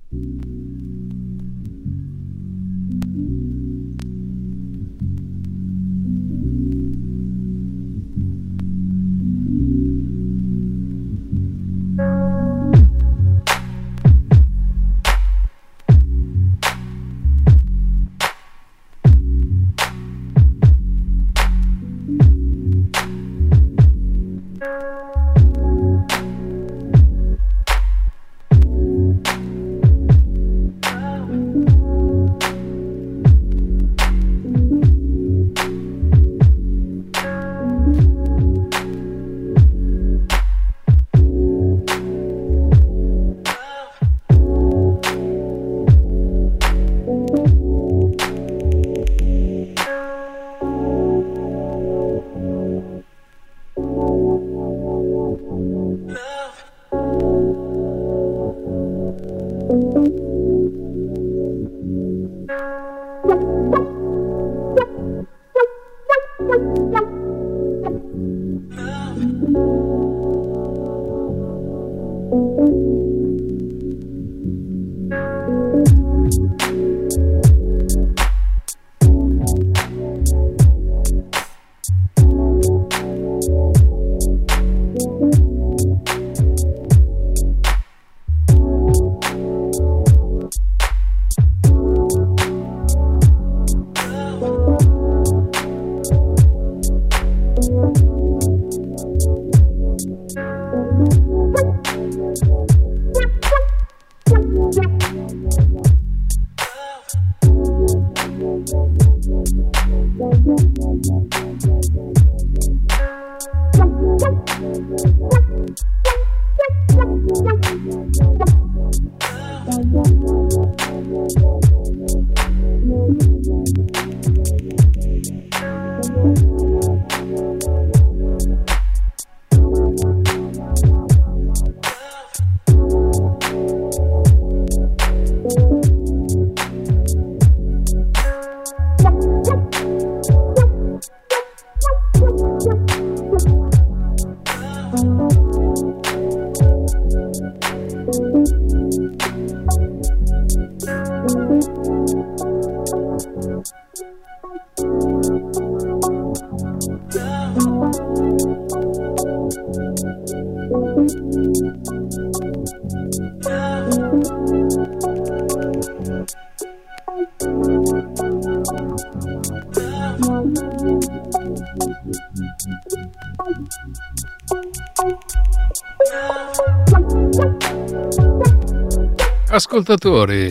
Ascoltatori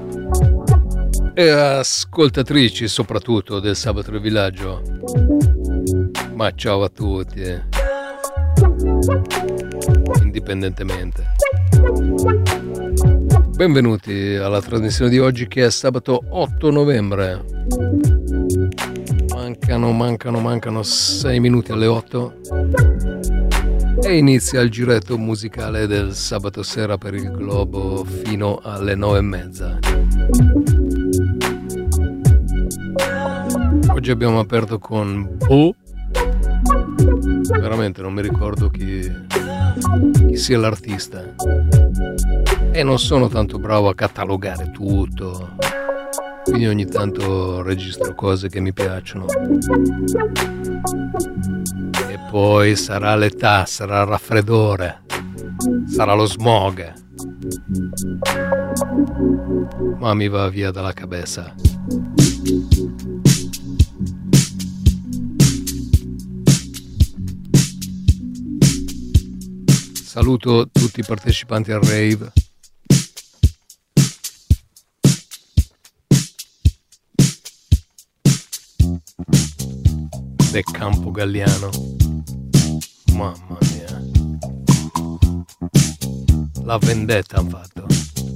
e ascoltatrici soprattutto del Sabato del Villaggio, ma ciao a tutti, indipendentemente. Benvenuti alla trasmissione di oggi, che è sabato 8 novembre. Mancano 6 minuti alle 8 e inizia il giretto musicale del sabato sera per il globo fino alle 9:30. Oggi abbiamo aperto con Bo. Veramente non mi ricordo chi sia l'artista e non sono tanto bravo a catalogare tutto, quindi ogni tanto registro cose che mi piacciono. E poi sarà l'età, sarà il raffreddore, sarà lo smog, ma mi va via dalla cabeza. Saluto tutti i partecipanti al rave. De Campo Galliano, mamma mia, la vendetta han fatto.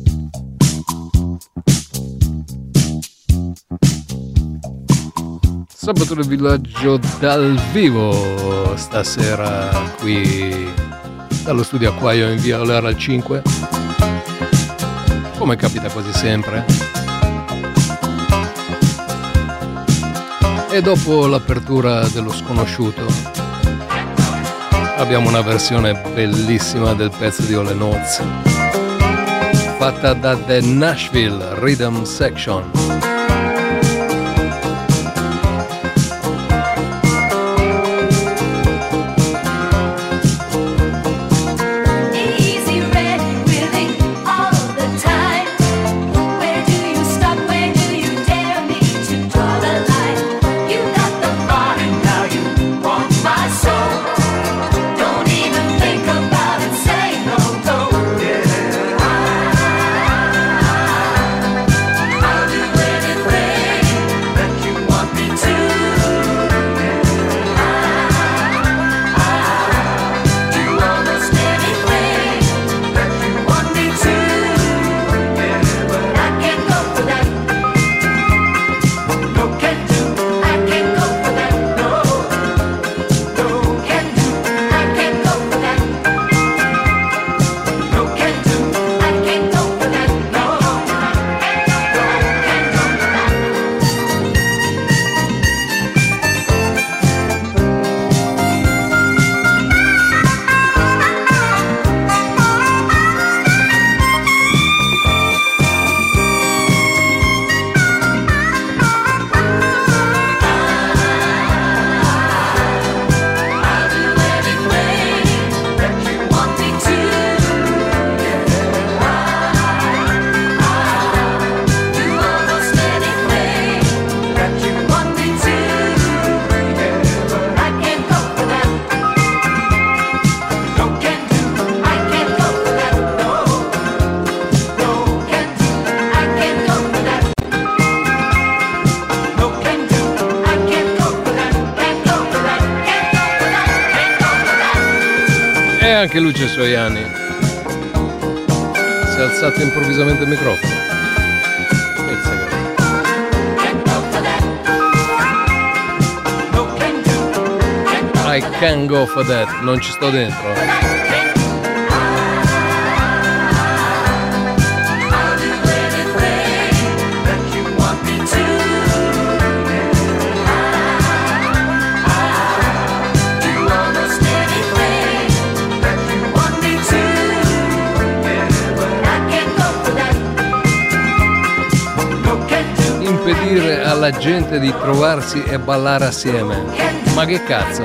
Sabato del Villaggio dal vivo stasera qui dallo studio Acquaio in via Olera al 5, come capita quasi sempre. E dopo l'apertura dello Sconosciuto abbiamo una versione bellissima del pezzo di Ole Noz, fatta da The Nashville Rhythm Section. Anche lui c'ha i suoi anni. Si è alzato improvvisamente il microfono. I can't go for that. Non ci sto dentro. Impedire alla gente di trovarsi e ballare assieme. Ma che cazzo?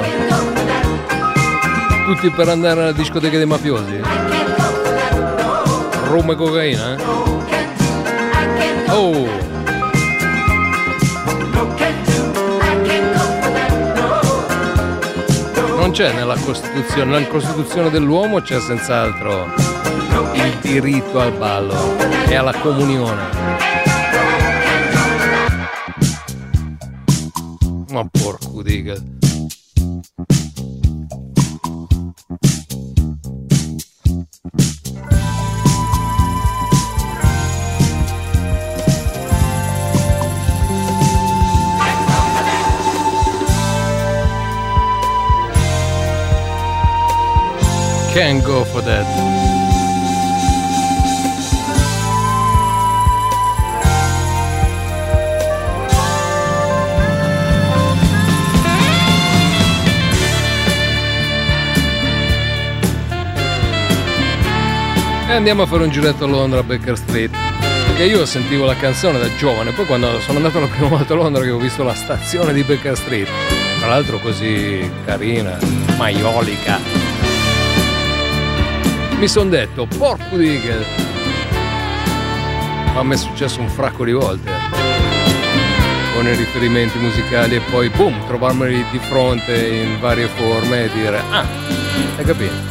Tutti per andare alla discoteca dei mafiosi? Rum e cocaina? Oh! Non c'è nella Costituzione dell'uomo c'è senz'altro il diritto al ballo e alla comunione. Ma porco dica. Can't go for that. E andiamo a fare un giretto a Londra, a Baker Street, perché io sentivo la canzone da giovane, poi quando sono andato la prima volta a Londra che ho visto la stazione di Baker Street, tra l'altro così carina, maiolica, mi son detto porco dica, ma mi è successo un fracco di volte con i riferimenti musicali e poi boom, trovarmeli di fronte in varie forme e dire ah, hai capito?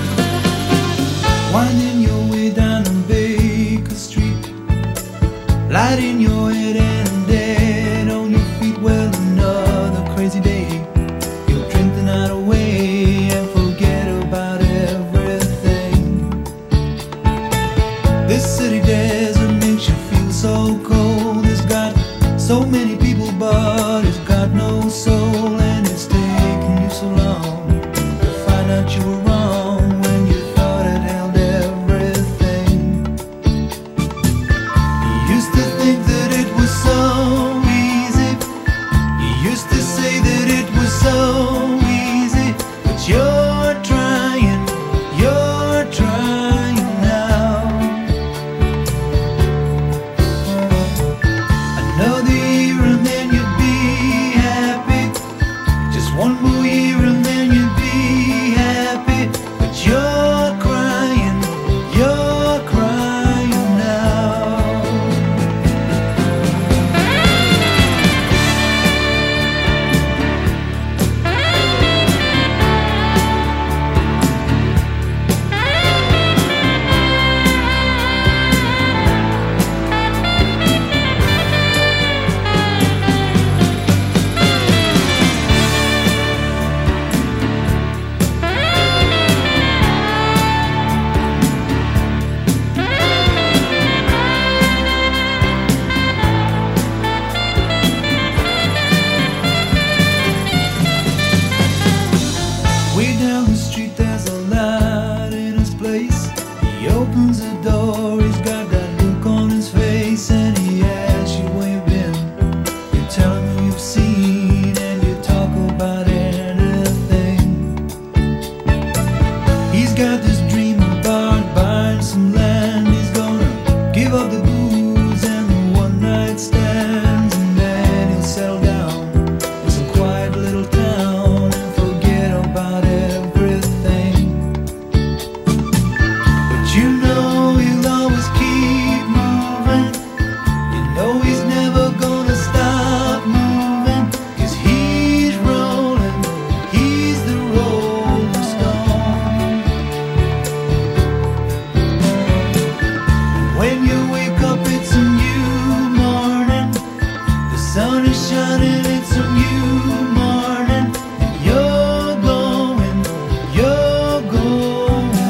Winding your way down on Baker Street, lighting your head and dead on your feet. Well, another crazy day. You'll drink the night away and forget about everything. This city desert makes you feel so cold. It's got so many people, but it's got no soul. And it's taken you so long to find out you were wrong when you thought it held everything. You used to think that it was so easy. You used to say that it was so easy. But you're trying now. door, he's got that look on his face, and he asks you where you've been. You tell him who you've seen, and you talk about anything. He's got this dream about buying some land. He's gonna give up the booze and the one-night stands, and then he'll settle down in some quiet little town and forget about everything. But you know he'll always keep moving. You know he's never gonna stop moving, 'cause he's rolling, he's the rolling stone. When you wake up, it's a new morning. The sun is shining, it's a new morning. And you're going home.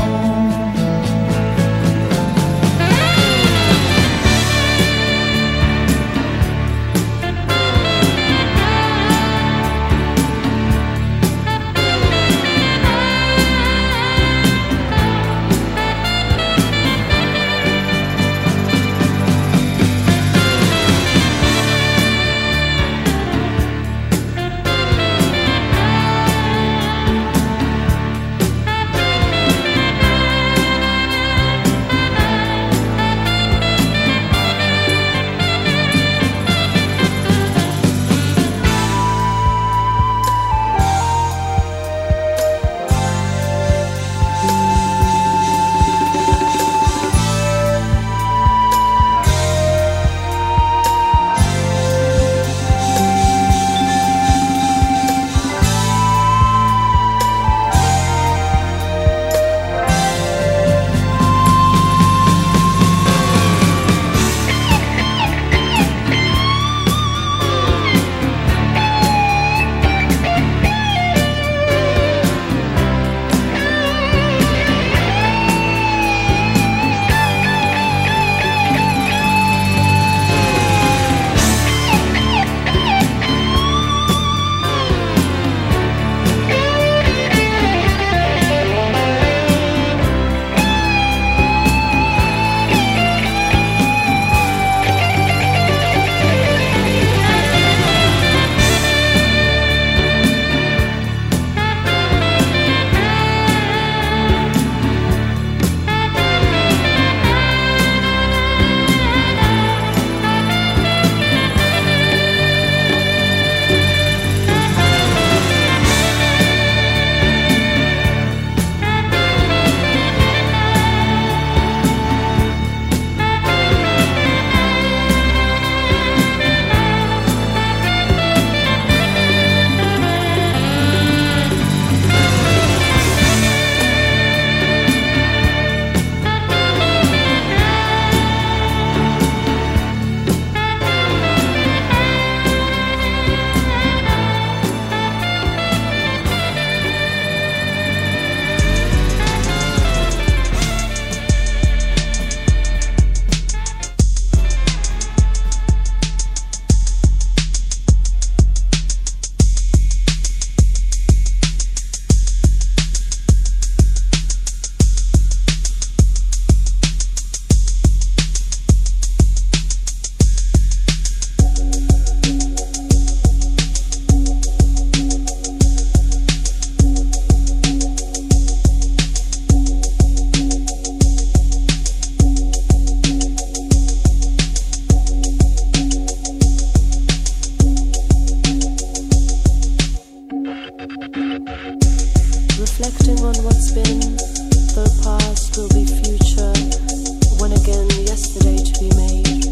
Reflecting on what's been, though past will be future, when again yesterday to be made.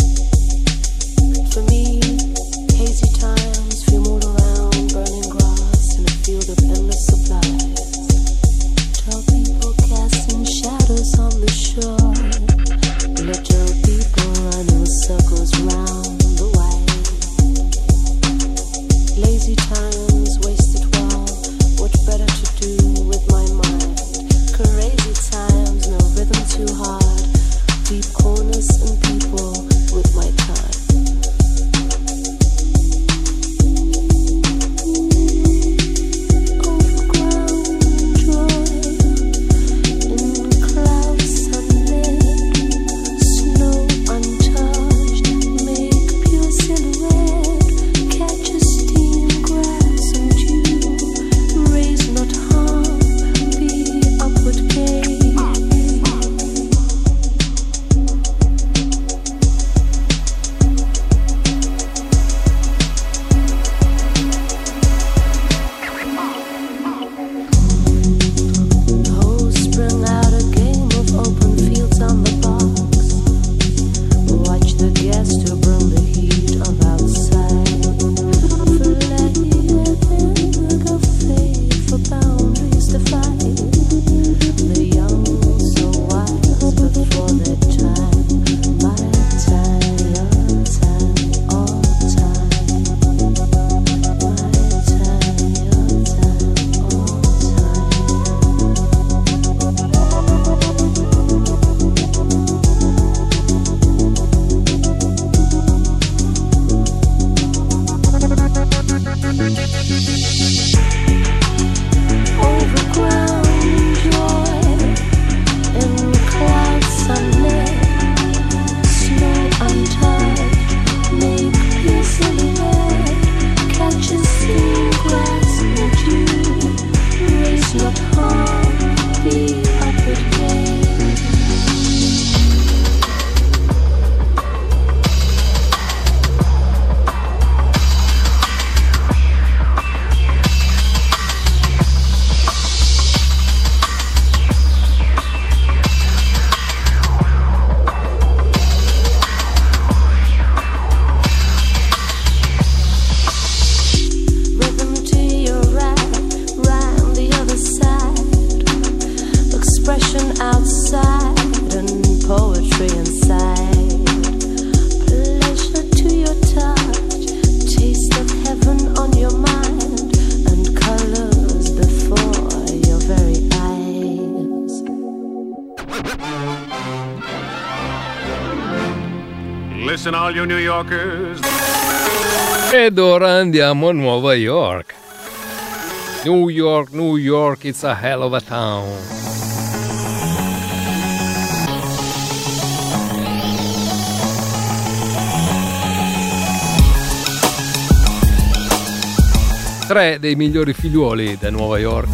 For me, hazy times fume all around, burning grass in a field of endless supplies. Tall people casting shadows on the shore, little people running circles round the wide. Lazy times wasted well, what better to do with my mind? Crazy times, no rhythm too hard, deep corners and people with my time. Overground joy in clouds and Listen, all you New Yorkers. Ed ora andiamo a Nuova York. New York, New York, it's a hell of a town. Tre dei migliori figliuoli da Nuova York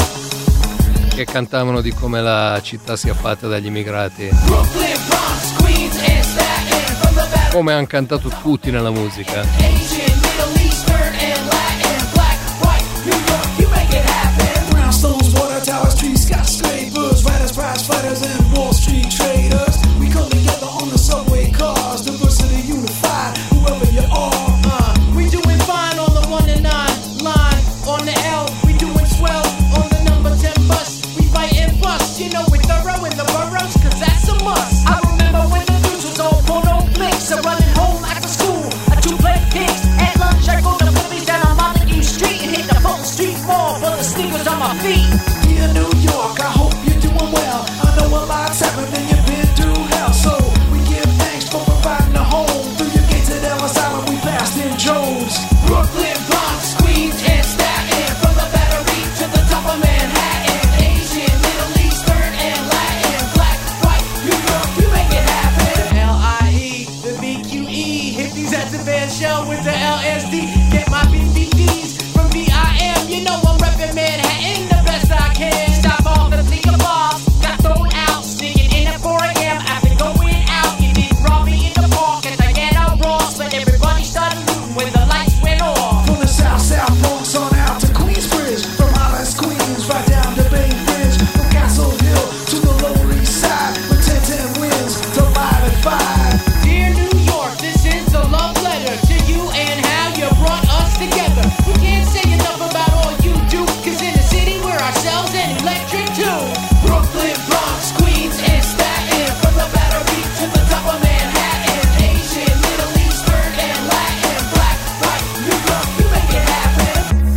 che cantavano di come la città sia fatta dagli immigrati. Brooklyn, Bronx, Queens, and Staten. From the battle, Come hanno cantato tutti nella musica. Asian, Middle Eastern, and Latin. Black, white, New York, you make it happen. Brownstones, water towers, trees, skyscrapers, riders, prize fighters, and Wall Street traders. We come together on the subway cars, diversity unified, whoever you are. We doing fine on the 1 and 9 line. On the L, we doing swell on the number 10 bus. We fight and bust, you know we're thorough in the boroughs, cause that's a must. I remember when the news was all porno flicks, so running home after school, I two-play pigs. At lunch, I go to the movies down on Montague Street and hit the Fulton Street Mall for the sneakers on my feet. Dear New York, I hope you're doing well. I know a lot's happened and you've been through hell, so we give thanks for providing a home. Through your gates at Ellis Island, we passed in droves. Brooklyn, Bronx, Queens, and Staten. From the Battery to the top of Manhattan. Asian, Middle Eastern, and Latin. Black, white, New York, you make it happen. The L.I.E., the B.Q.E. Hippies at the band shell with the L.S.D. Get my BBDs from B.I.M. You know I'm reppin' Manhattan the best I can. Stop all the legal bars, got thrown out. Sneaking in at 4 a.m. after going out. You didn't rob me in the park at Diana Ross, but everybody started looting when the lights went off. From the South Bronx on out to Queensbridge. From Hollis, Queens, right down to Bay Bridge. From Castle Hill to the Lower East Side. From 1010 wins to 5 and 5. Dear New York, this is a love letter to you and how you brought us together. We can't say enough about all you do, cause in the city we're ourselves and electric too. Brooklyn, Bronx, Queens, and Staten. From the Battery to the top of Manhattan. Asian, Middle Eastern, and Latin. Black, white, New York, you make it happen.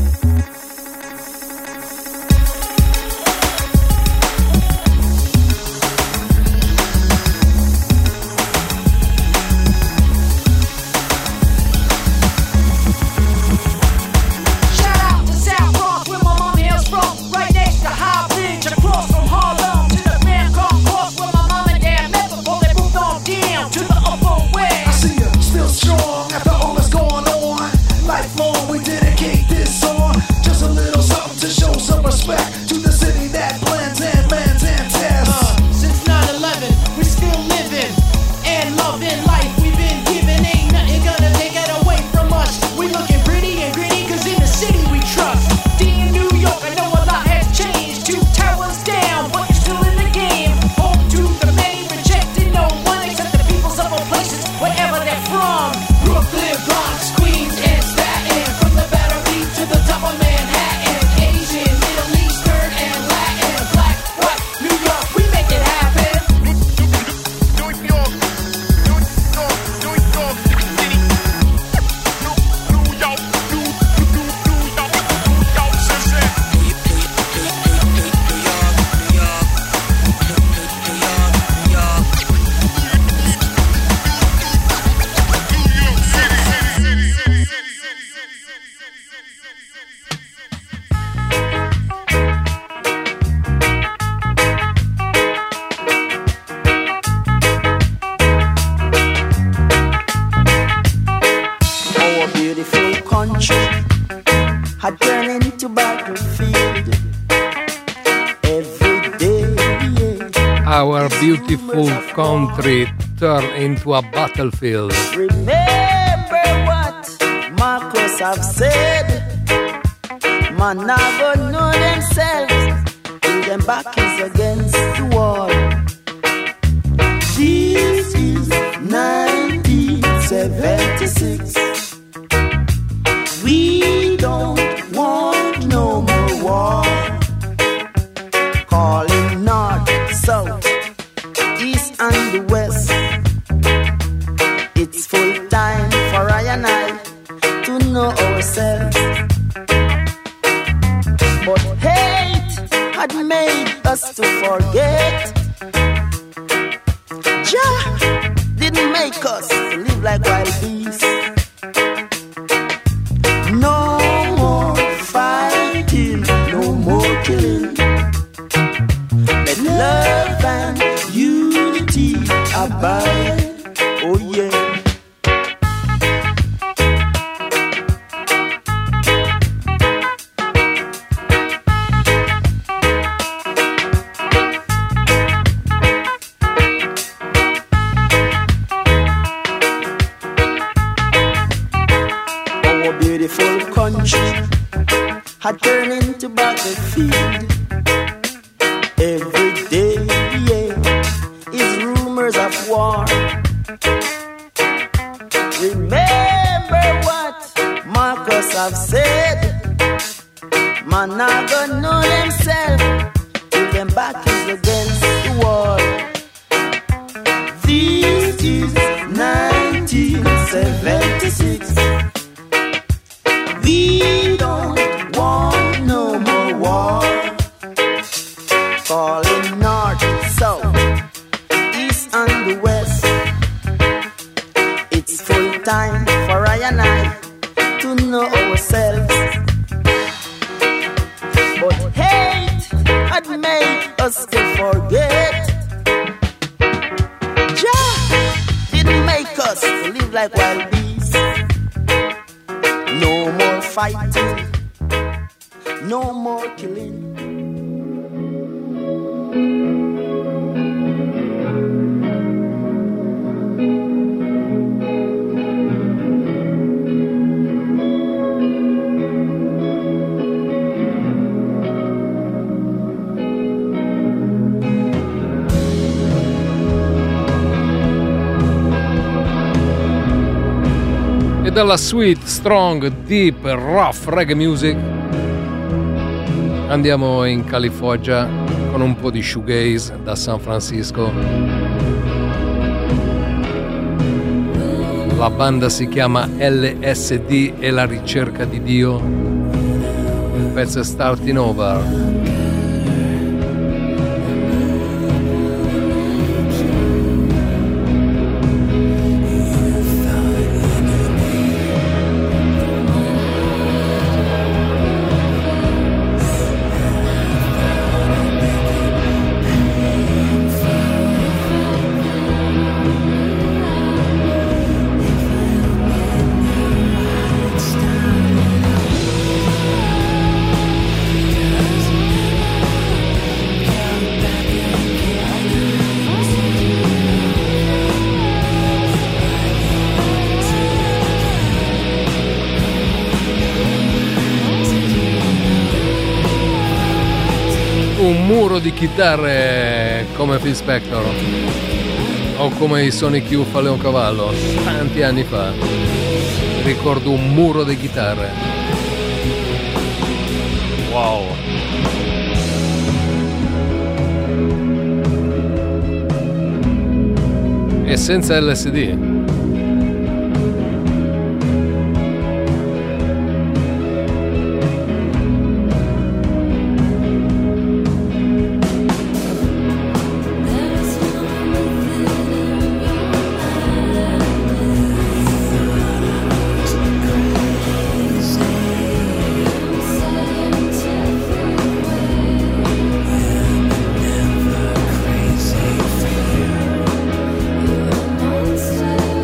Shout out to South Bronx, where my mom hails from. Right next to High Bridge, across from Harlem to the Bangkok Cross, where my mom and dad met before they moved on down to the Upper West. I see you still strong after all that's going on. Lifelong, we dedicate this song. Just a little something to show some respect to the city that blends and lends and tests. Since 9/11, we're still living and loving life we've been given. Ain't nothing gonna take it away from us. We looking pretty and gritty, cause in the city we trust. Dear New York, I know a lot has changed. 2 towers down, but you're still in the game. Home to the many, rejected no one except the peoples of all places, wherever they're from. Brooklyn, Bronx, Queens, and Staten. From the Battery to the top of Manhattan. Asian, Middle Eastern, and Latin. Black, white, New York, we make it happen. Our beautiful country had turned into battlefield every day. Our beautiful country turned into a battlefield. Remember what Marcus have said. Man never know themselves till them back is against the wall. This is 1976. We don't want no more war. Calling north, south, east and the west. It's full time for I and I to know ourselves. But hate had made us to forget didn't make us to live like wild beasts. No more fighting, no more killing. Let love and unity abide. Oh yeah. Had turned into battlefield. Every day, yeah, is rumors of war. Remember what Marcus have said. Man not gonna know themselves if them back is against the wall. This is 1976. We don't want no more war. Calling north, south, east and the west. It's full time for I and I to know ourselves. But hate had made us to forget. Jah didn't make us to live like wild beasts. No more fighting, no more killing. E dalla sweet, strong, deep, rough reggae music andiamo in California con un po' di shoegaze da San Francisco. La banda si chiama LSD e la ricerca di Dio. Il pezzo è Starting Over. Un muro di chitarre come Phil Spector o come i Sonic Youth a Leoncavallo tanti anni fa. Ricordo un muro di chitarre. Wow. E senza LSD. Monster.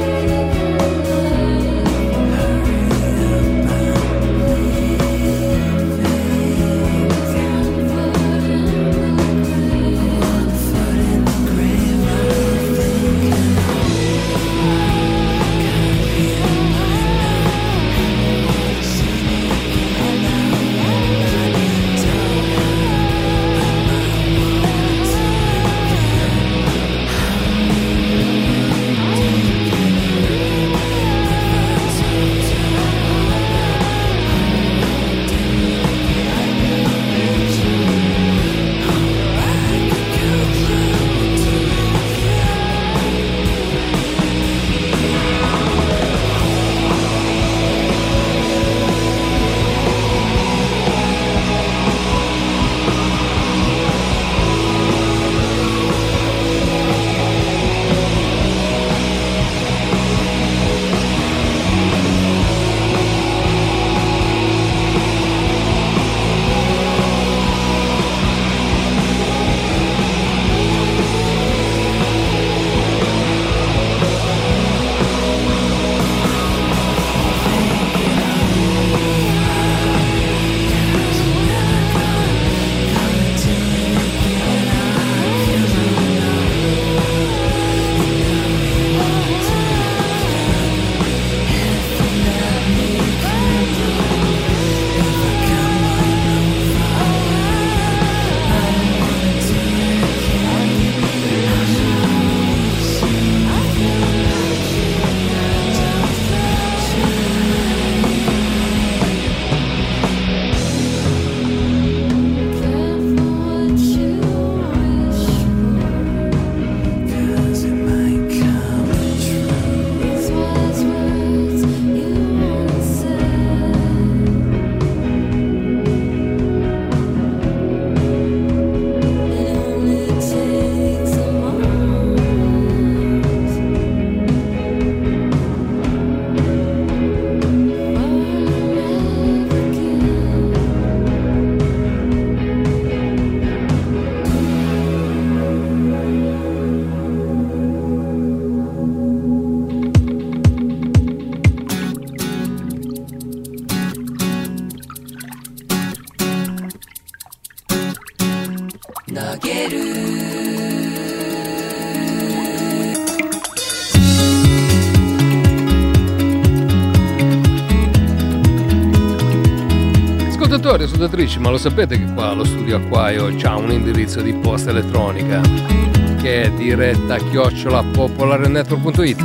ascoltatrici, ma lo sapete che qua allo studio Acquaio c'ha un indirizzo di posta elettronica che è diretta@popolarenetwork.it.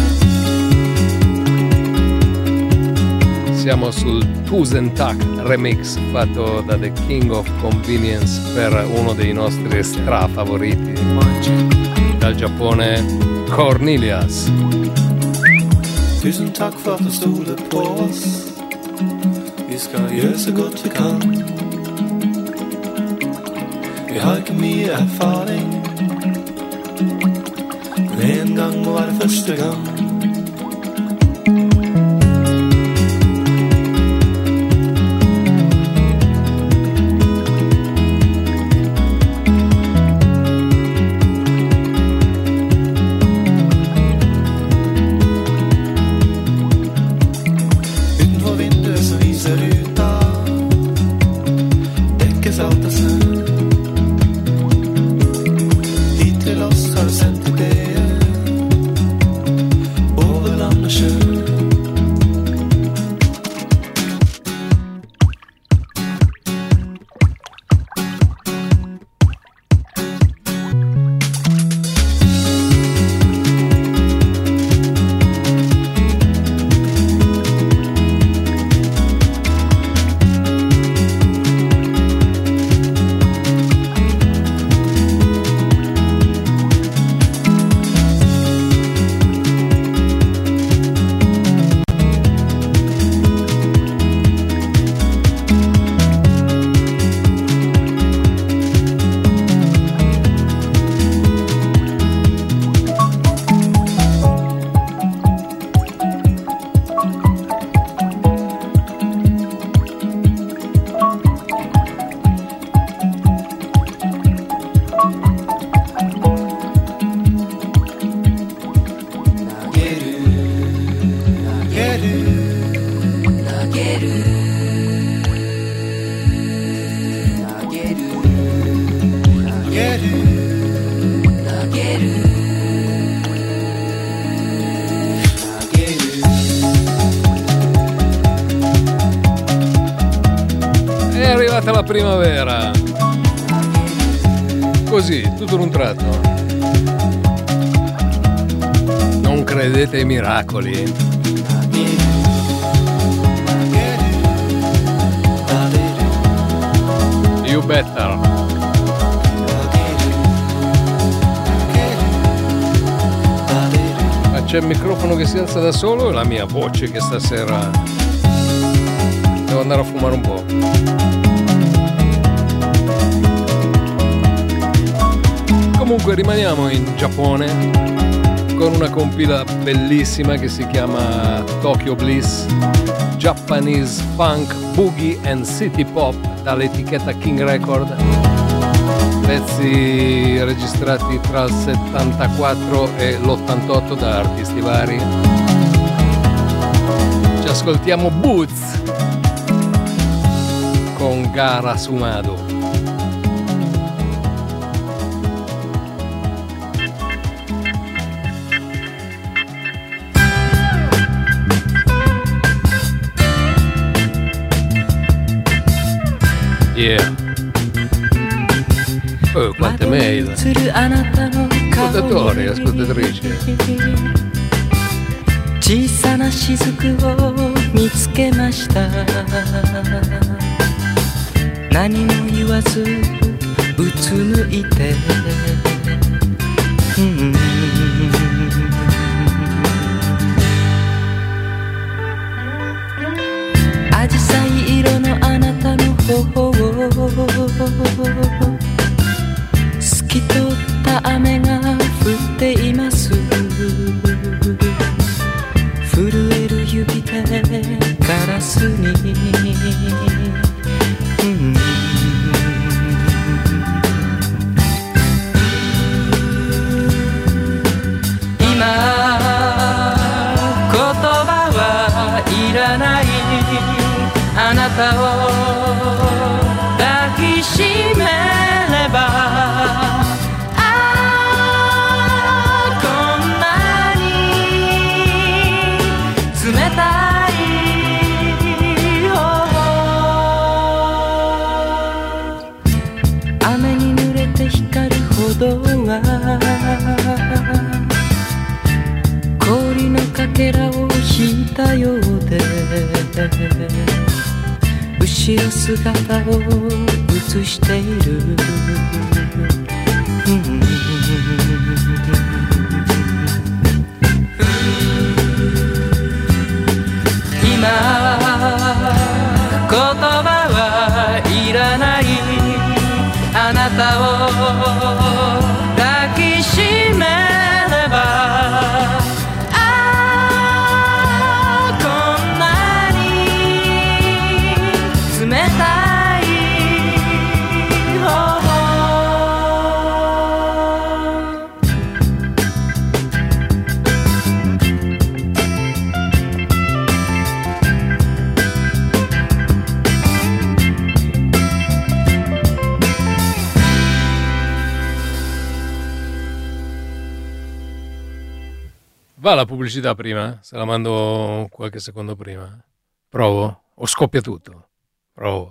Siamo sul Tusentak remix fatto da The King of Convenience per uno dei nostri strafavoriti dal Giappone, Cornelius. Tusen tack för att du stod upp på oss. Vi ska göra så gott vi kan. Vi har ikke mye erfaring, men en gang må være første gang. La primavera, così tutto in un tratto. Non credete ai miracoli? You better. Ma c'è il microfono che si alza da solo e la mia voce che stasera devo andare a fumare un po'. Comunque rimaniamo in Giappone con una compila bellissima che si chiama Tokyo Bliss, Japanese Funk, Boogie and City Pop dall'etichetta King Record, pezzi registrati tra il 74 e l'88 da artisti vari. Ci ascoltiamo Boots con Gara Sumado. Yeah. Oh, quante mail. Ascoltatori, ascoltatrici. 小さな雫を見つけました。何も言わずうつむいて、アジサイ色のあなたの頬を透き通った雨が降っています。震える指でガラスに、今言葉はいらない、あなたを抱きしめれば、冷たいが氷のかけらを引いたようで後ろ姿を映している、今言葉はいらないあなたを抱きしめればこんなに冷たい Va la pubblicità prima? Se la mando qualche secondo prima? Provo? O scoppia tutto? Provo.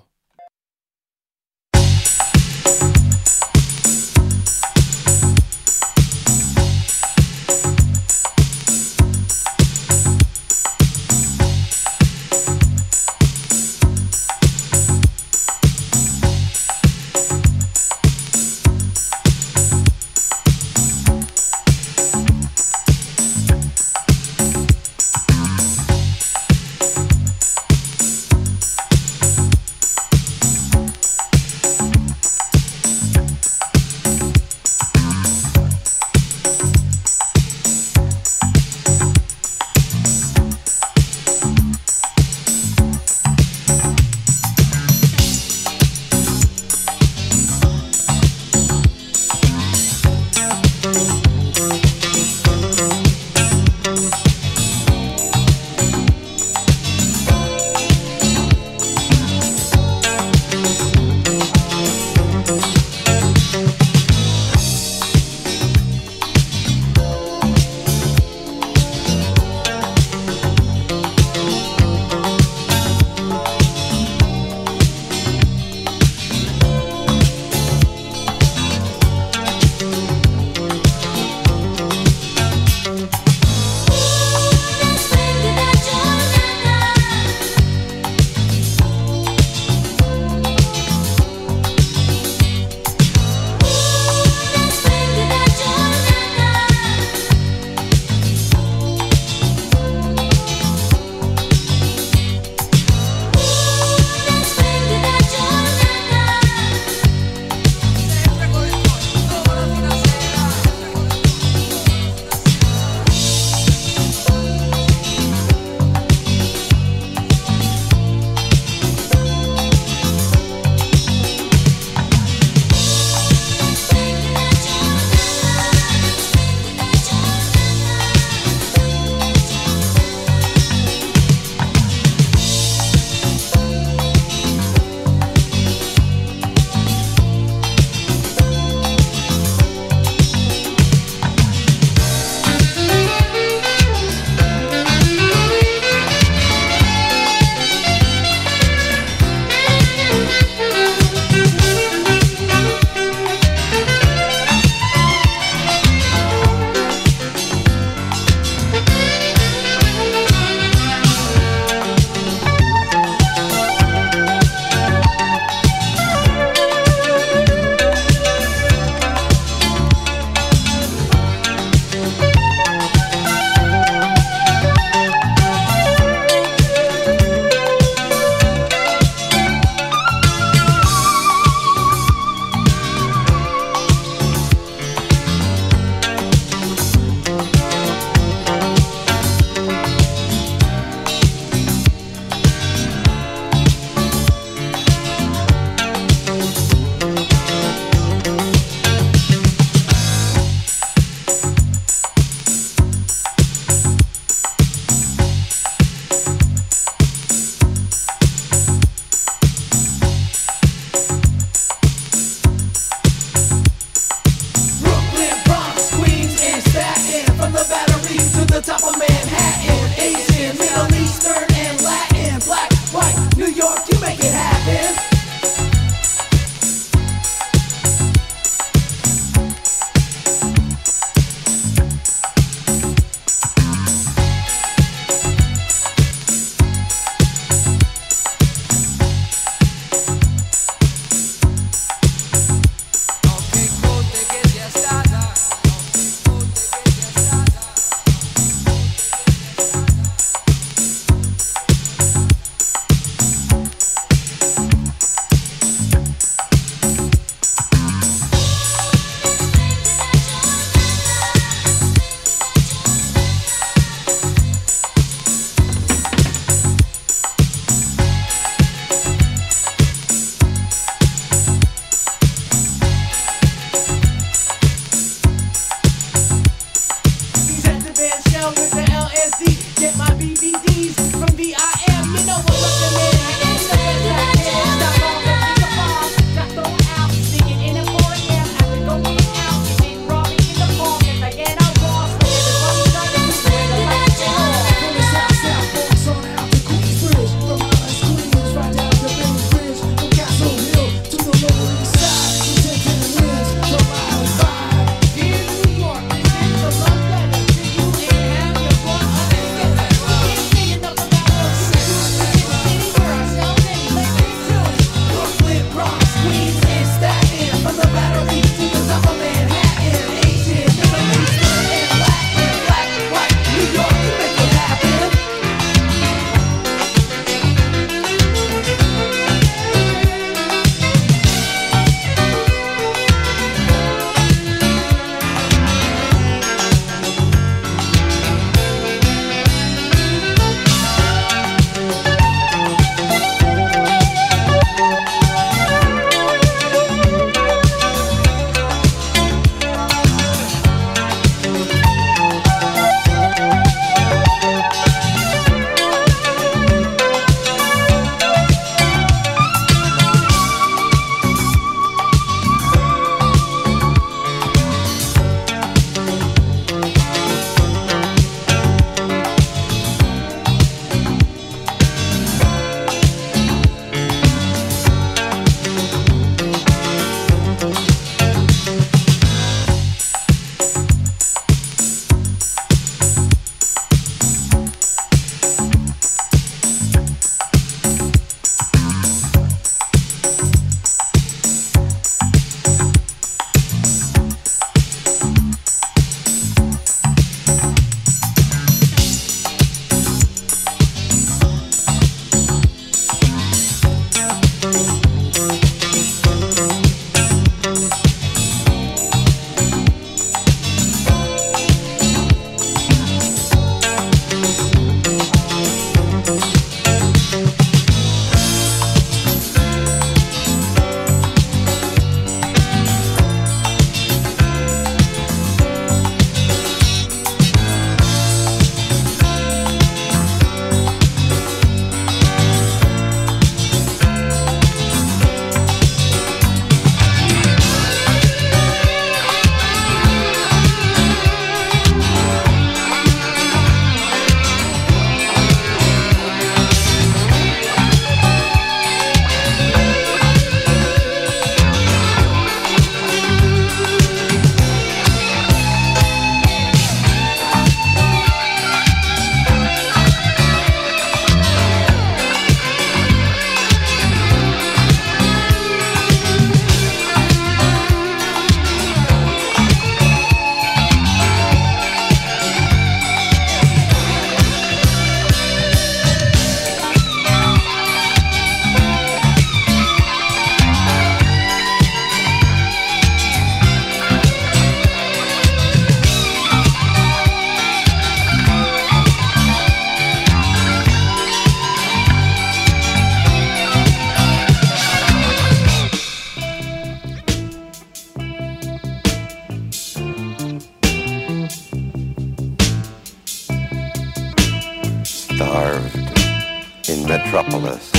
starved in Metropolis,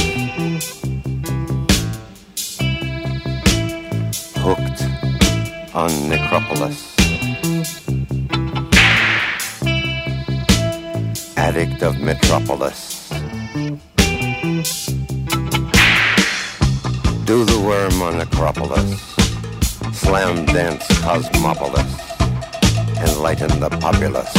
hooked on Necropolis, addict of Metropolis. Do the worm on Acropolis, slam dance Cosmopolis, enlighten the populace.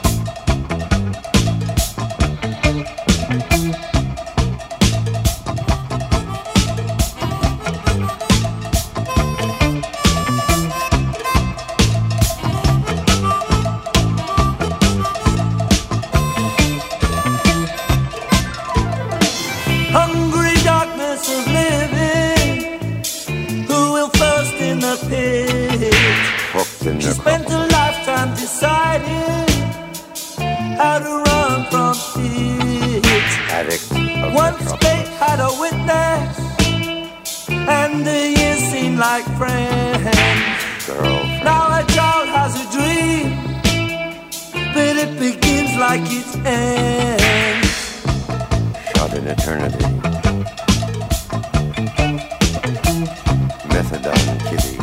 Hungry darkness of living, who will first in the pit? She spent a lifetime deciding how to run from it. Once fate had a witness, and the years seemed like friends. Now a child has a dream, but it begins like it ends. Shot in eternity. Methadone kitty.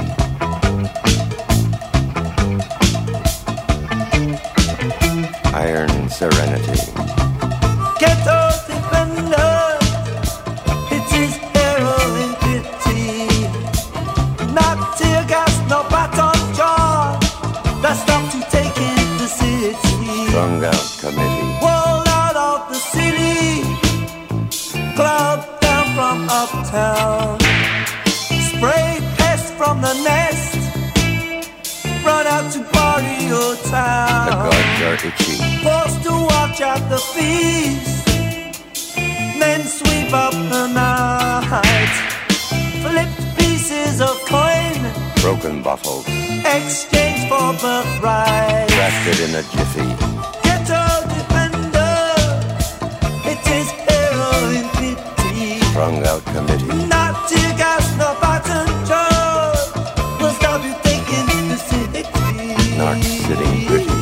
Iron serenity. Ghetto defender, it is heroin pity. Not tear gas, no baton jaw, that stops you taking the city. Strung out committee. Walled out of the city, cloud down from uptown. Spray pest from the nest, run out to party your town. The gods are itchy. Forced to watch at the feast, men sweep up the night. Flipped pieces of coin, Broken bottles. exchange for birthright. Drafted in a jiffy. Ghetto defender, it is heroin pity. Strung out committee. Not tear gas, no baton jaws, will stop you taking the city. Not sitting pretty.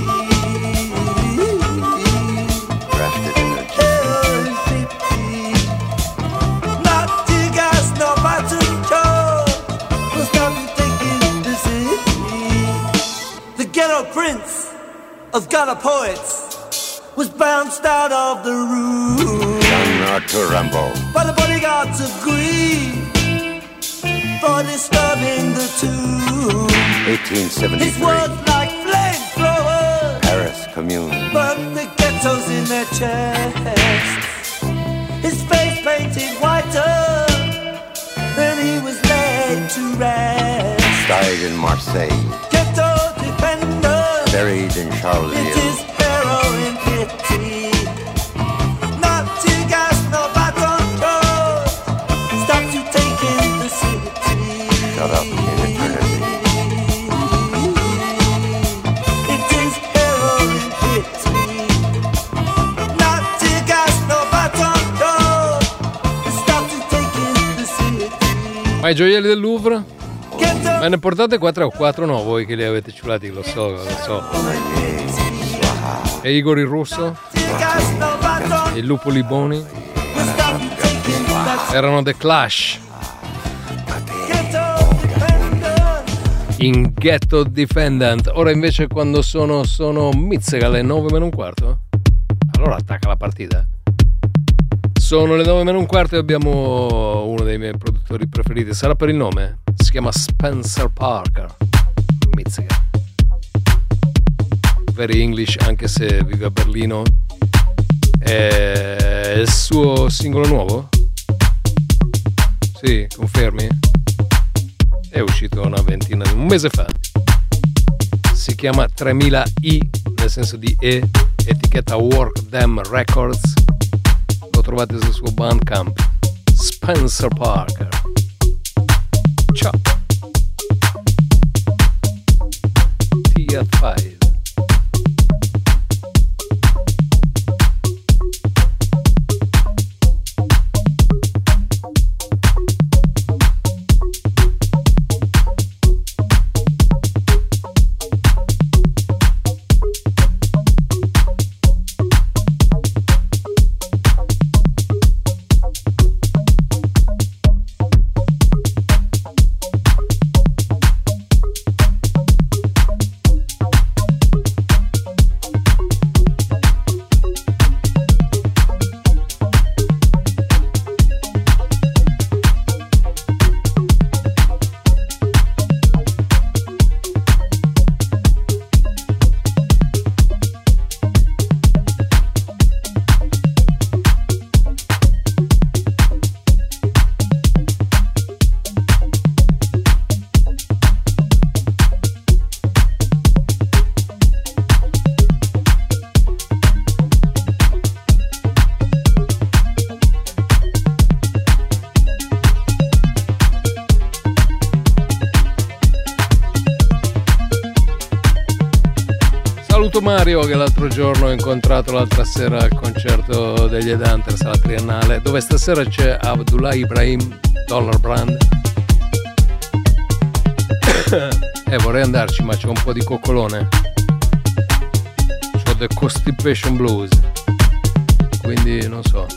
Drafted in a jiffy. Heroin pity. Not tear gas, no baton jaws, will stop you taking the city. The ghetto prince of Ghana poets was bounced out of the room. John Arturambo. But the bodyguards agree for disturbing the tune. His 1873. words like flamethrowers, Paris Commune. burn the ghettos in their chests. His face painted whiter, then he was laid to rest. Died in Marseille. Ghetto defender, Buried in it Charleville. is heroin pity. Not tear gas, no baton jaws, stops you taking the city. Shut up in eternity. It is heroin pity. Not tear gas, no baton jaws, stops you taking the city. Ma i gioielli del Louvre? Ghetto Me ne portate 4 o 4? No, voi che li avete ciulati, lo so. E Igor il Russo? tear gas, no baton, E il Lupo Liboni? stop you taking the Erano The Clash ghetto defender. in Ghetto Defendant. Ora invece quando sono Mizzica alle 9 meno un quarto? Allora attacca la partita. Sono le 9 meno un quarto e abbiamo uno dei miei produttori preferiti. Sarà per il nome? Si chiama Spencer Parker. Mizzica. Very English, anche se vive a Berlino. È il suo singolo nuovo? Sì, confermi? È uscito un mese fa. Si chiama 3000i, nel senso di E, etichetta Work Them Records. Lo trovate sul suo Bandcamp. Spencer Parker. Ciao. TF5. Mario, che l'altro giorno ho incontrato l'altra sera al concerto degli Ed Hunters alla Triennale, dove stasera c'è Abdullah Ibrahim, Dollar Brand. Vorrei andarci, ma c'è un po' di coccolone. C'ho The Constipation Blues, quindi non so.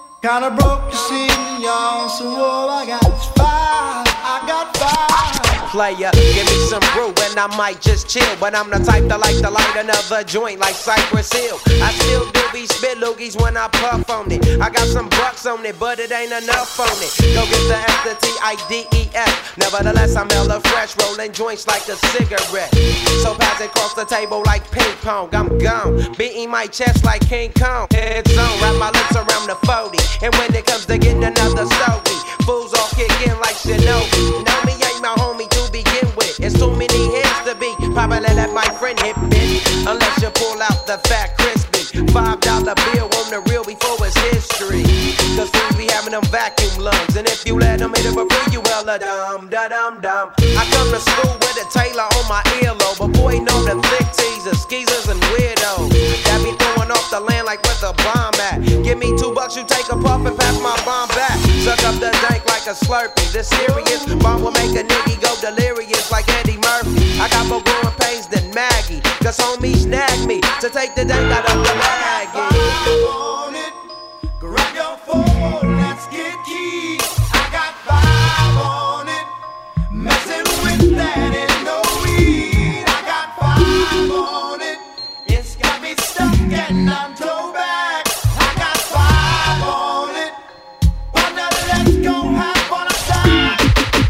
Kinda broke, you see, y'all. So all I got is fire. I got fire. player. Give me some brew and I might just chill. But I'm the type that like to light another joint like Cypress Hill. I still do be spit loogies when I puff on it. I got some bucks on it, but it ain't enough on it. Go get the F, the T-I-D-E-F. Nevertheless, I'm hella fresh, rolling joints like a cigarette. So pass it across the table like ping pong. I'm gone, beating my chest like King Kong. Heads on, wrap my lips around the 40. And when it comes to getting another stogie, fools all kick in like Shinobi. Know me ain't my homie to begin with. It's too many hits to be probably let my friend hit me. Unless you pull out the fat crispy $5 bill on the real before it's history. Cause fools be having them vacuum lungs. And if you let them hit it for free, you hella dumb, da-dum-dum. I come to school with a Taylor on my earlobe. But boy, know the thick teasers, skeezers, and weirdos that be throwing off the land like where the bomb at. Give me $2, you take a puff and pass my bomb back. Suck up the dank like a Slurpee. This serious bomb will make a nigga go delirious like Eddie Murphy. I got more growing pains than Maggie. Cause homies nag me to take the dank out of the baggie. On it, grab your phone, let's get key. I got 5 on it, messing with that ain't no weed. I got 5 on it, it's got me stuck and I'm toe back. I got 5 on it, partner, let's go have on a side.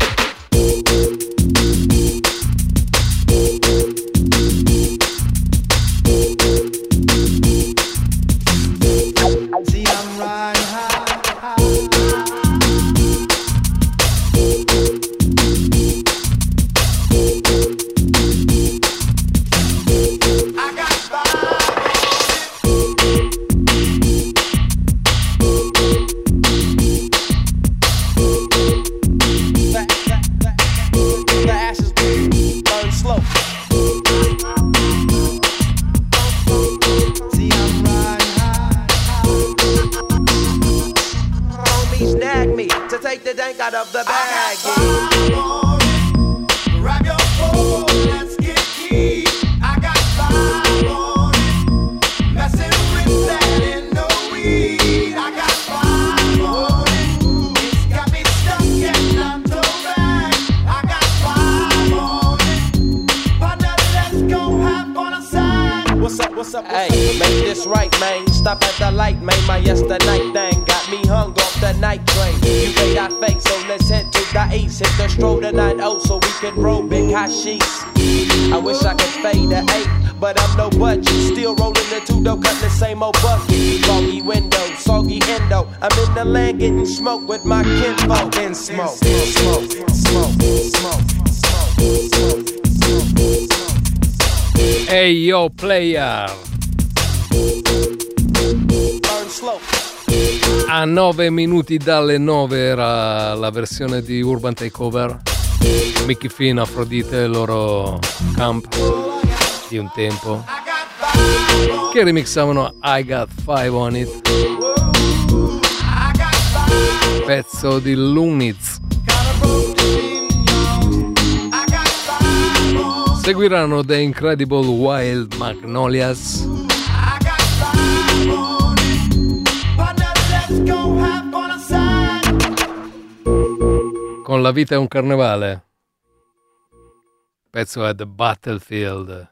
See, I'm riding high. I got 5 The ashes burn slow. See, I'm riding high. Homies nag me to take the dank out of the baggie. 5 on it, grab your phone, let's get key. I got 5 on it, messing with that ain't no weed. I got 5 on it, it's got me stuck and I'm toe back. I got 5 on it, partner, let's go have on a side. What's up? Hey, make this right, man. Stop at the light, man. My yesternight thing got me hung off the night train. You made our fake, so let's head to the east. Hit the stroll tonight, oh, so we can roll big hashish. I wish I could fade the 8, but I'm no budget. Still rolling the 2-door, cut the same old bucket. Foggy window, soggy endo. I'm in the land getting smoke with my kinfolk. And smoke, smoke, smoke, smoke, smoke, smoke. Hey yo player, Burn slow. a 9 minuti dalle 9 era la versione di Urban Takeover, Mickey Finn, Afrodite, il loro camp di un tempo, che remixavano I Got 5 on It, pezzo di Luniz. Seguiranno The Incredible Wild Magnolias, con La vita è un carnevale, pezzo è The Battlefield.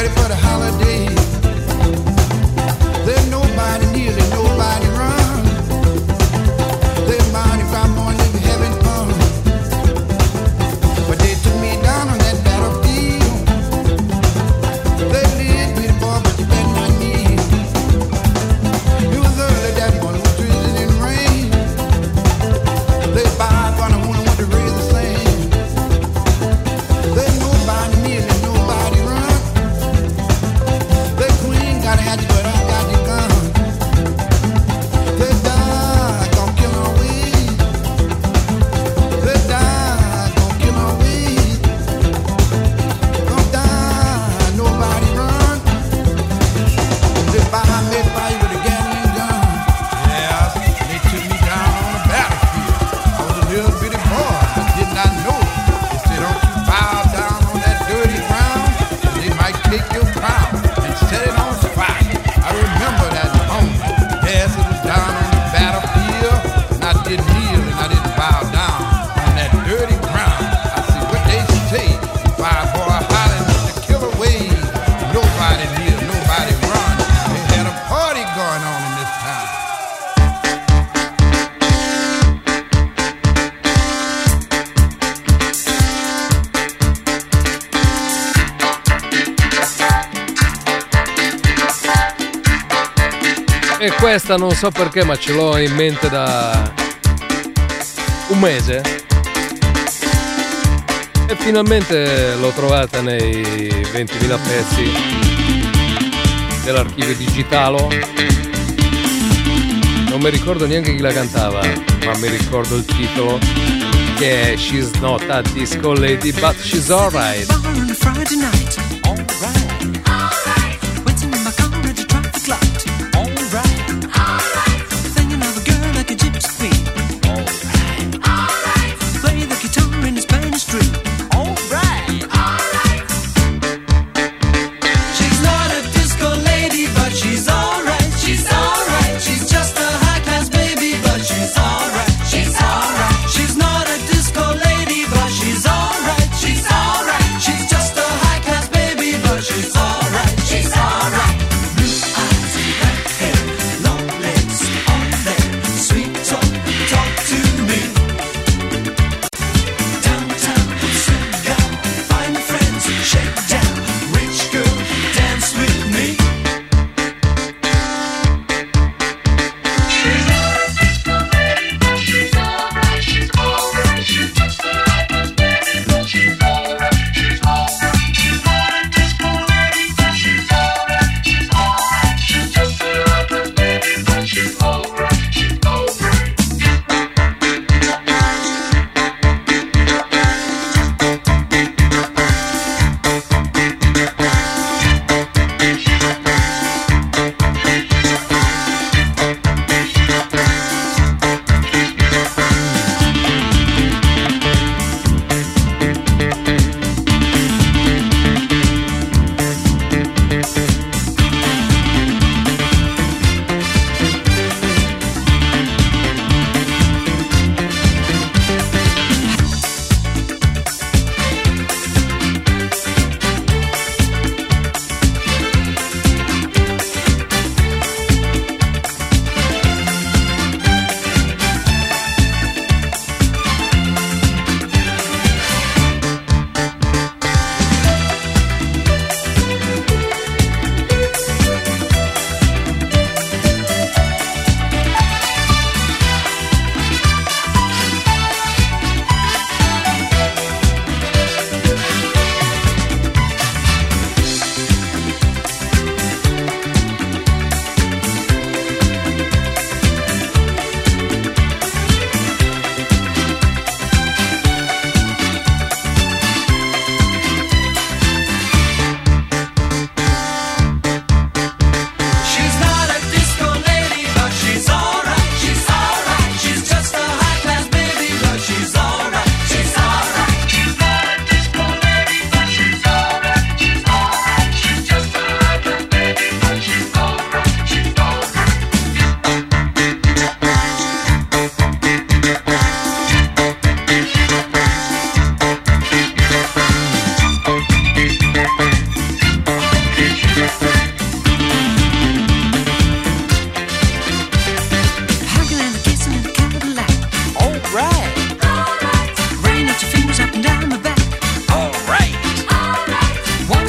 ready for the holiday. There's nobody near, there's nobody around. There's money from morning to having fun. But they took me down on that battlefield. They lead me to boy, but you better not need. It was early that morning, was drizzling and rain. They five on the one who want to raise the same. There's nobody near, there's nobody around. The queen gotta have you, but I got your gun. They die, gon' kill our weed. They die, gon' kill our weed. Gon' die, nobody run. They find me fight with a Gatling gun. Yeah, they took me down on the battlefield. I was a little bitty boy, I did not know. They said, don't you bow down on that dirty ground, they might take your crown and set it on fire. I remember that moment. Yes, it was down on the battlefield, and I didn't kneel and I didn't bow down on that dirty ground. I see what they say. Fire boy hollering with the killer wave. Nobody kneel, nobody run. They had a party going on in this town. E questa non so perché, ma ce l'ho in mente da un mese. E finalmente l'ho trovata nei 20.000 pezzi dell'archivio digitalo. Non mi ricordo neanche chi la cantava, ma mi ricordo il titolo, che è She's Not a Disco Lady, but She's Alright. Friday night, alright, alright. Waiting in my car at the traffic light, alright, alright. Thinking of a girl like a gypsy queen, alright, alright. Play the guitar in a Spanish string, alright, alright. She's not a disco lady, but she's alright, she's alright. She's just a high class baby, but she's alright, she's alright. She's not a disco lady, but she's alright, she's alright. She's just a high class baby.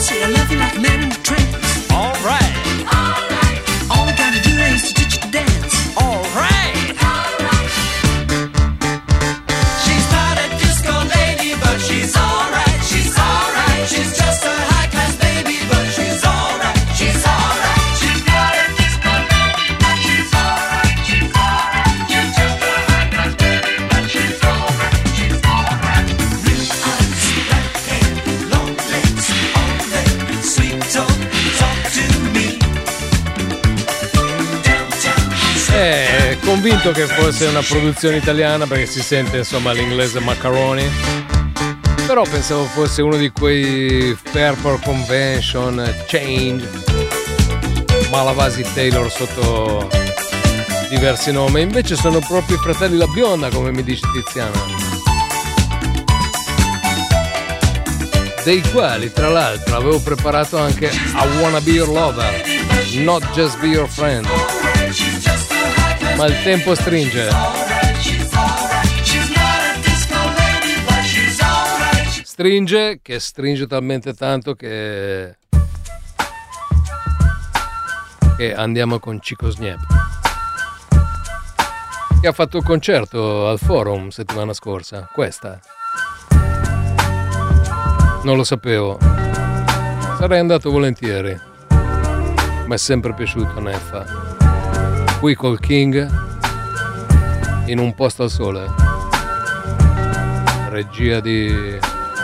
say I love you like a man in a trance. All right. All I gotta do is to teach you to dance. All right. She's not a disco lady, but she's all right. She's all right. She's just a high class baby, but she's all right. She's all right. She's not a disco lady, but she's all right. She's all right. She's just a high class baby, but she's all right. She's all right. Blue eyes, black hair, long legs, all day, sweet talk, talk to me. Convinto che fosse una produzione italiana perché si sente insomma l'inglese Macaroni, però pensavo fosse uno di quei Fairport Convention, Change, Malavasi Taylor sotto diversi nomi, invece sono proprio i fratelli La Bionda, come mi dice Tiziana, dei quali tra l'altro avevo preparato anche I Wanna Be Your Lover, Not Just Be Your Friend. Ma il tempo stringe. Stringe, che stringe talmente tanto che andiamo con Chico Snap, che ha fatto il concerto al Forum settimana scorsa. Questa non lo sapevo, sarei andato volentieri, ma è sempre piaciuto Neffa. Qui col King in Un posto al sole, regia di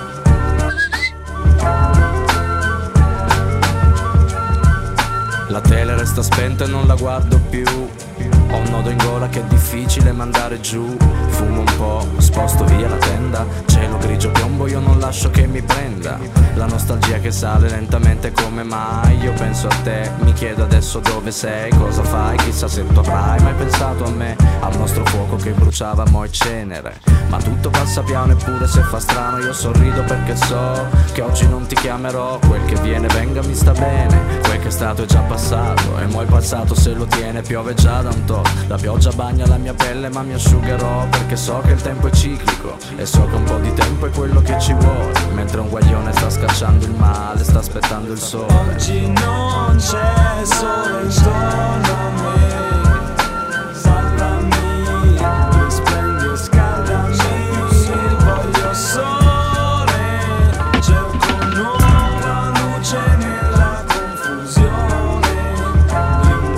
la tele resta spenta e non la guardo più. Ho un nodo in gola che è difficile mandare giù. Fumo un po', sposto via la tenda. Cielo grigio piombo, io non lascio che mi prenda. La nostalgia che sale lentamente come mai. Io penso a te, mi chiedo adesso dove sei, cosa fai, chissà se tu avrai mai pensato a me, al nostro fuoco che bruciava mo' e cenere. Ma tutto passa piano eppure se fa strano io sorrido perché so che oggi non ti chiamerò. Quel che viene venga mi sta bene, quel che è stato è già passato e mo' il passato se lo tiene piove già da un to'. La pioggia bagna la mia pelle ma mi asciugherò perché so che il tempo è ciclico e so che un po' di tempo è quello che ci vuole. Mentre un guaglione sta scacciando il male, sta aspettando il sole. Oggi non c'è sole intorno a me, salvami, risplendi e scaldami, voglio sole, cerco nuova luce nella confusione di un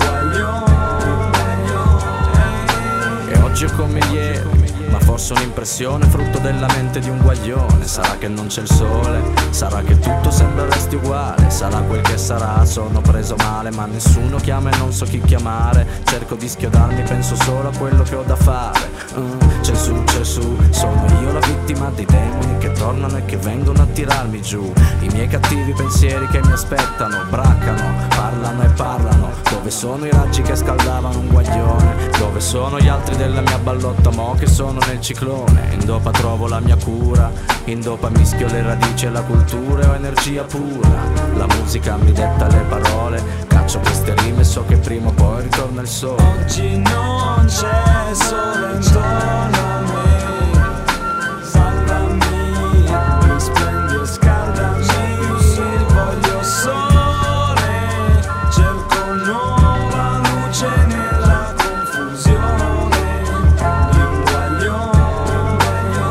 guaglione. E oggi è come ieri, ma forse un'impressione frutto della mente di un guaglione. Sarà che non c'è il sole, sarà che tutto sembra resti uguale, sarà quel che sarà, sono preso male ma nessuno chiama e non so chi chiamare. Cerco di schiodarmi, penso solo a quello che ho da fare. C'è su, sono io la vittima dei demoni che tornano e che vengono a tirarmi giù. I miei cattivi pensieri che mi aspettano, braccano, parlano e parlano. Dove sono i raggi che scaldavano un guaglione? Dove sono gli altri della mia ballotta mo' che sono nel ciclone? In dopa trovo la mia cura, in dopa mischio le radici e la cultura e ho energia pura. La musica mi detta le parole, caccio queste rime e so che prima o poi ritorna il sole. Oggi non c'è sole intorno a me, salvami, risplendi e scaldami, voglio sole, cerco nuova luce nella confusione di un guaglione.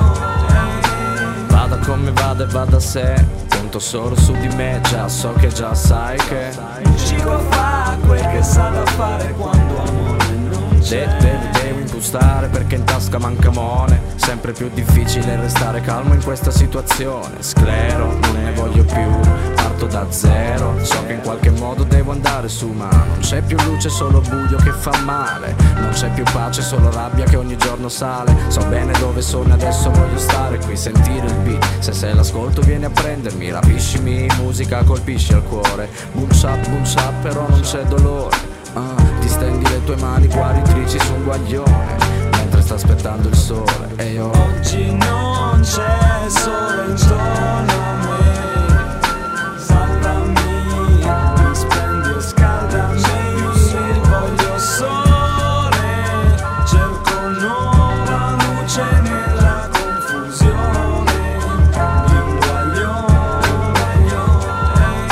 Vada come vada e vada a sé, conto solo su di me, già so che già sai che il Chico fa quel che sa da fare quando amore non c'è. devo impostare perché in tasca manca mone. Sempre più difficile restare calmo in questa situazione. Sclero, non ne voglio più, parto da zero. So che in qualche modo devo andare su, ma non c'è più luce, solo buio che fa male. Non c'è più pace, solo rabbia che ogni giorno sale. So bene dove sono e adesso voglio stare qui, sentire il beat. Se l'ascolto vieni a prendermi, rapiscimi, musica colpisci al cuore. Boom shap, però non c'è dolore. Distendi le tue mani guaritrici su un guaglione mentre sta aspettando il sole. E io oggi non c'è sole intorno a me, salvami, risprendi e scaldami, voglio sole, cerco nuova luce nella confusione di un guaglione.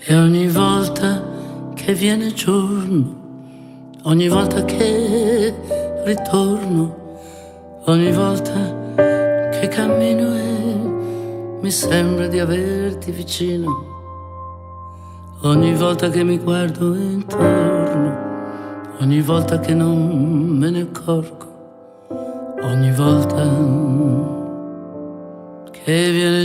E ogni volta che viene giorno, ogni volta che ritorno, ogni volta che cammino e mi sembra di averti vicino, ogni volta che mi guardo intorno, ogni volta che non me ne accorgo, ogni volta che viene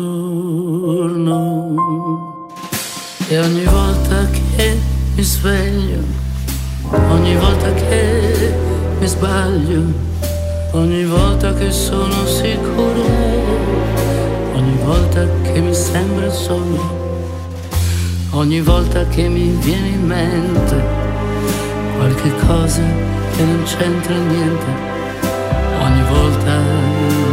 giorno. E ogni volta che mi sveglio, ogni volta che mi sbaglio, ogni volta che sono sicuro, ogni volta che mi sembra solo, ogni volta che mi viene in mente qualche cosa che non c'entra niente, ogni volta.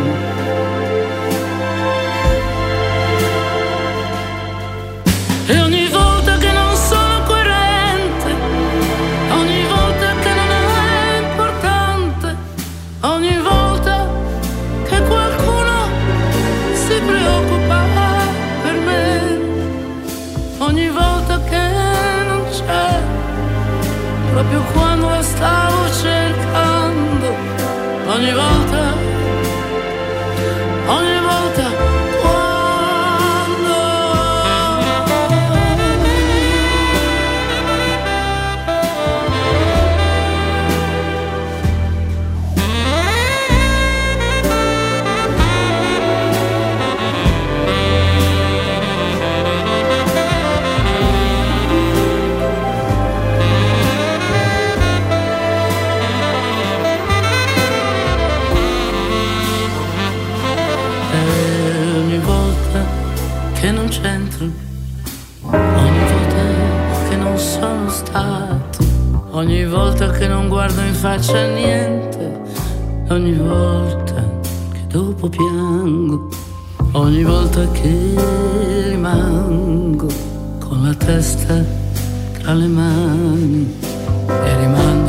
E ogni volta che non sono coerente, ogni volta che non è importante, ogni volta che qualcuno si preoccupa per me, ogni volta che non c'è, proprio quando la stavo cercando, ogni volta, ogni volta. Che non c'entro, ogni volta che non sono stato, ogni volta che non guardo in faccia niente, ogni volta che dopo piango, ogni volta che rimango con la testa tra le mani e rimando.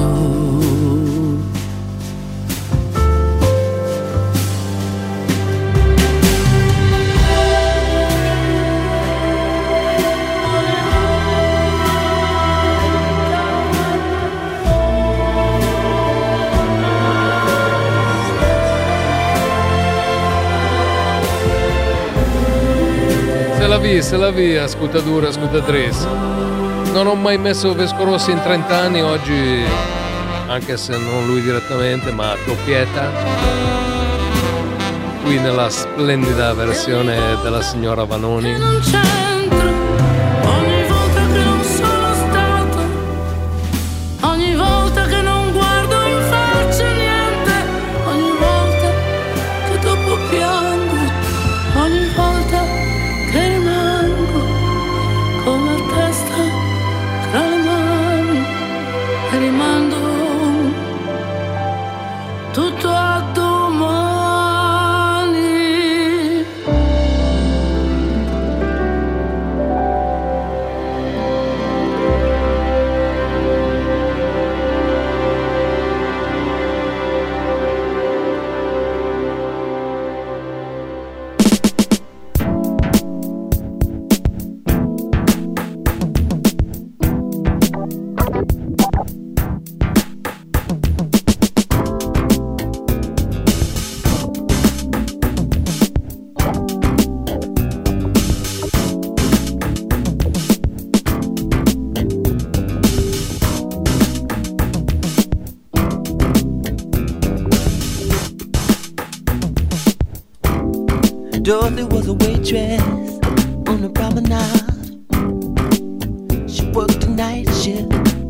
Se la via, ascoltatura, ascoltatrice. Non ho mai messo Vesco Rossi in 30 anni, oggi, anche se non lui direttamente, ma doppietta, qui nella splendida versione della signora Vanoni. Non c'entro, ogni volta che non sono stato, ogni volta che non guardo in faccia niente, ogni volta che dopo piango, ogni volta che rimango con la testa tra le mani e rimando tutto a domani. Dorothy was a waitress on the promenade. She worked the night shift.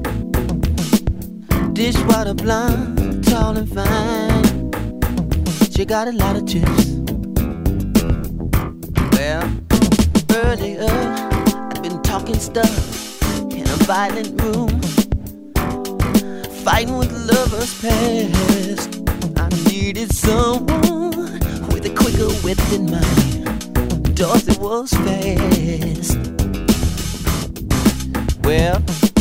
Dishwater blonde, tall and fine. She got a lot of chips. Well, earlier I'd been talking stuff in a violent room, fighting with lovers past. I needed someone with a quicker wit than mine. Dorothy was fast. Well,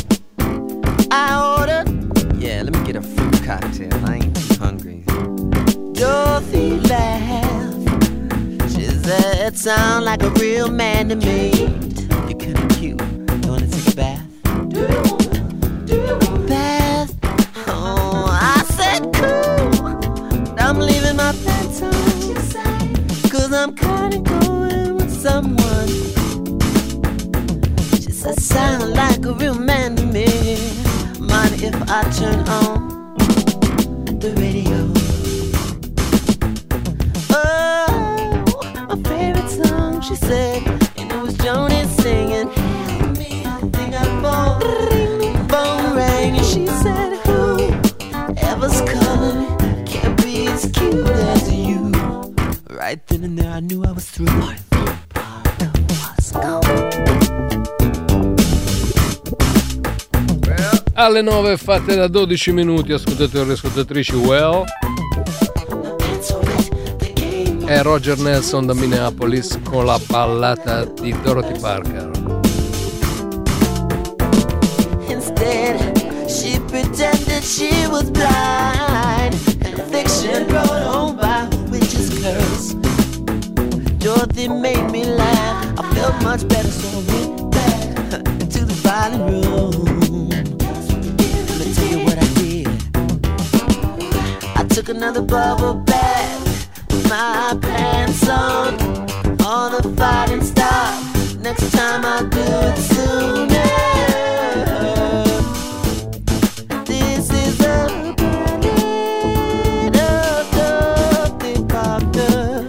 I ordered, yeah, let me get a fruit cocktail, I ain't too hungry. Dorothy laughed. She said, sound like a real man to me. You kinda cute. You wanna take a bath? Do you want bath? Oh, I said cool. I'm leaving my pants on. Cause I'm kinda going with someone. She said, sound like a real man to me. Mind if I turn on the radio? Oh, my favorite song, she said, and it was Joni singing. Help me, I think I phone rang, and she said, who ever's calling can't be as cute as you. Right then and there I knew I was through. My favorite was gone. Alle 9 fatte da 12 minuti, ascoltatori e ascoltatrici. Well, è Roger Nelson da Minneapolis con la ballata di Dorothy Parker. Instead, she pretended she was blind, and the fiction brought home by witch's curse. Dorothy made me laugh. I felt much better, so I went back into the violin room. Let me tell you what I did. I took another bubble bath, my pants on, all the fighting stopped. Next time I do it sooner. This is a ballad of Dorothy Parker.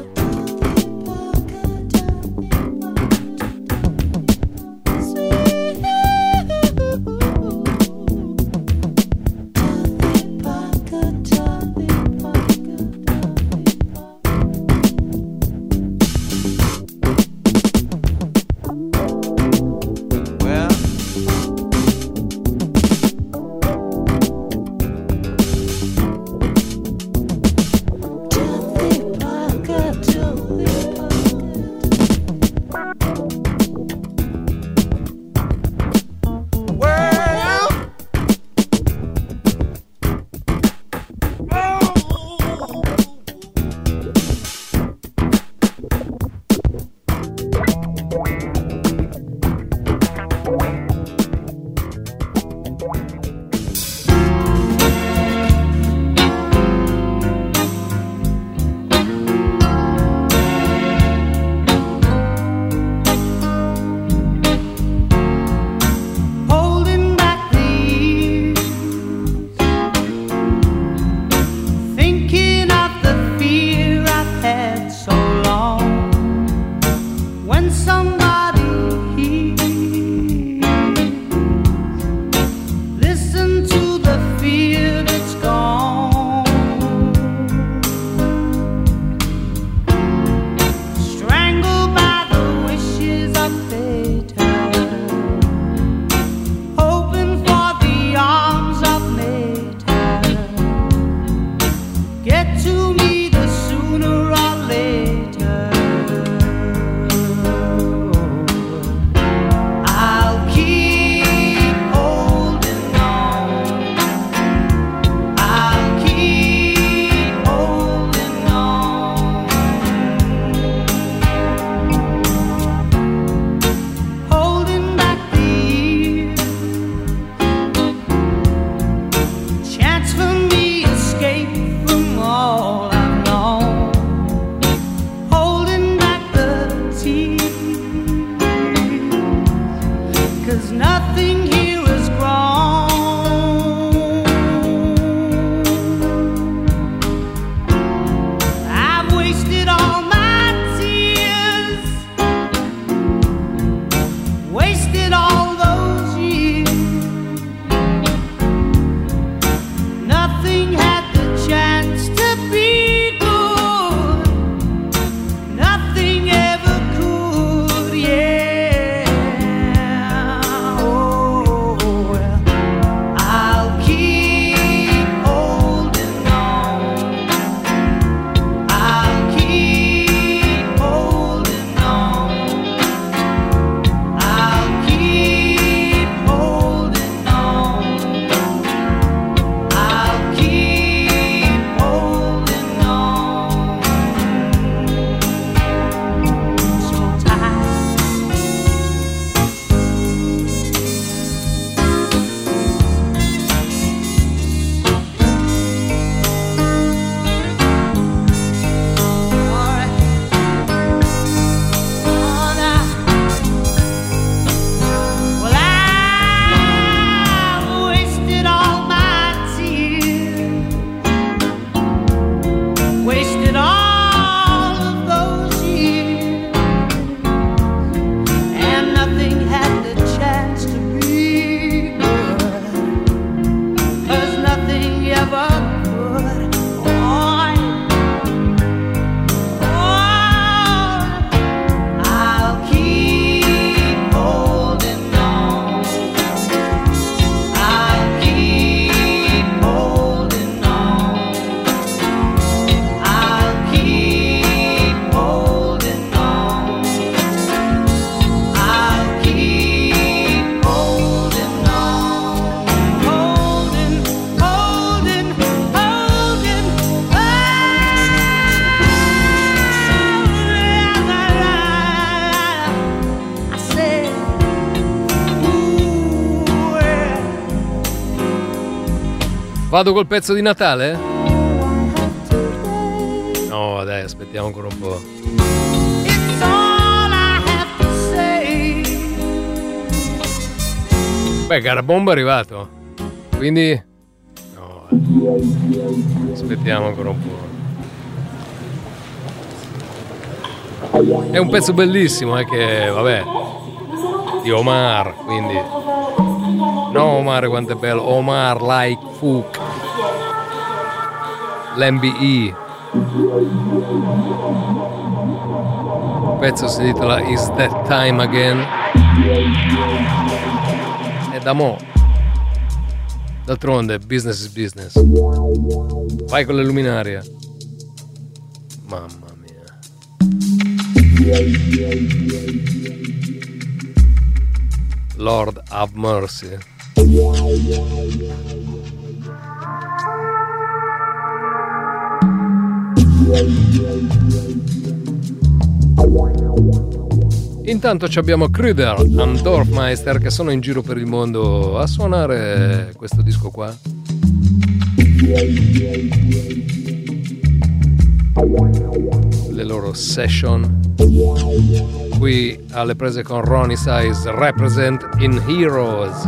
Vado col pezzo di Natale? No, dai, aspettiamo ancora un po'. Beh, Garabomba è arrivato. Quindi no, aspettiamo ancora un po'. È un pezzo bellissimo, che vabbè, di Omar, quindi no, Omar quanto è bello, Omar like Fook, l'NBE. Il pezzo si intitola Is That Time Again. E da mo', d'altronde business is business. Vai con le luminarie. Mamma mia. Lord have mercy. Intanto ci abbiamo Krüder and Dorfmeister che sono in giro per il mondo a suonare questo disco qua. Le loro session qui alle prese con Ronnie Size, Represent in Heroes.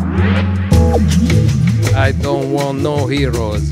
I don't want no heroes.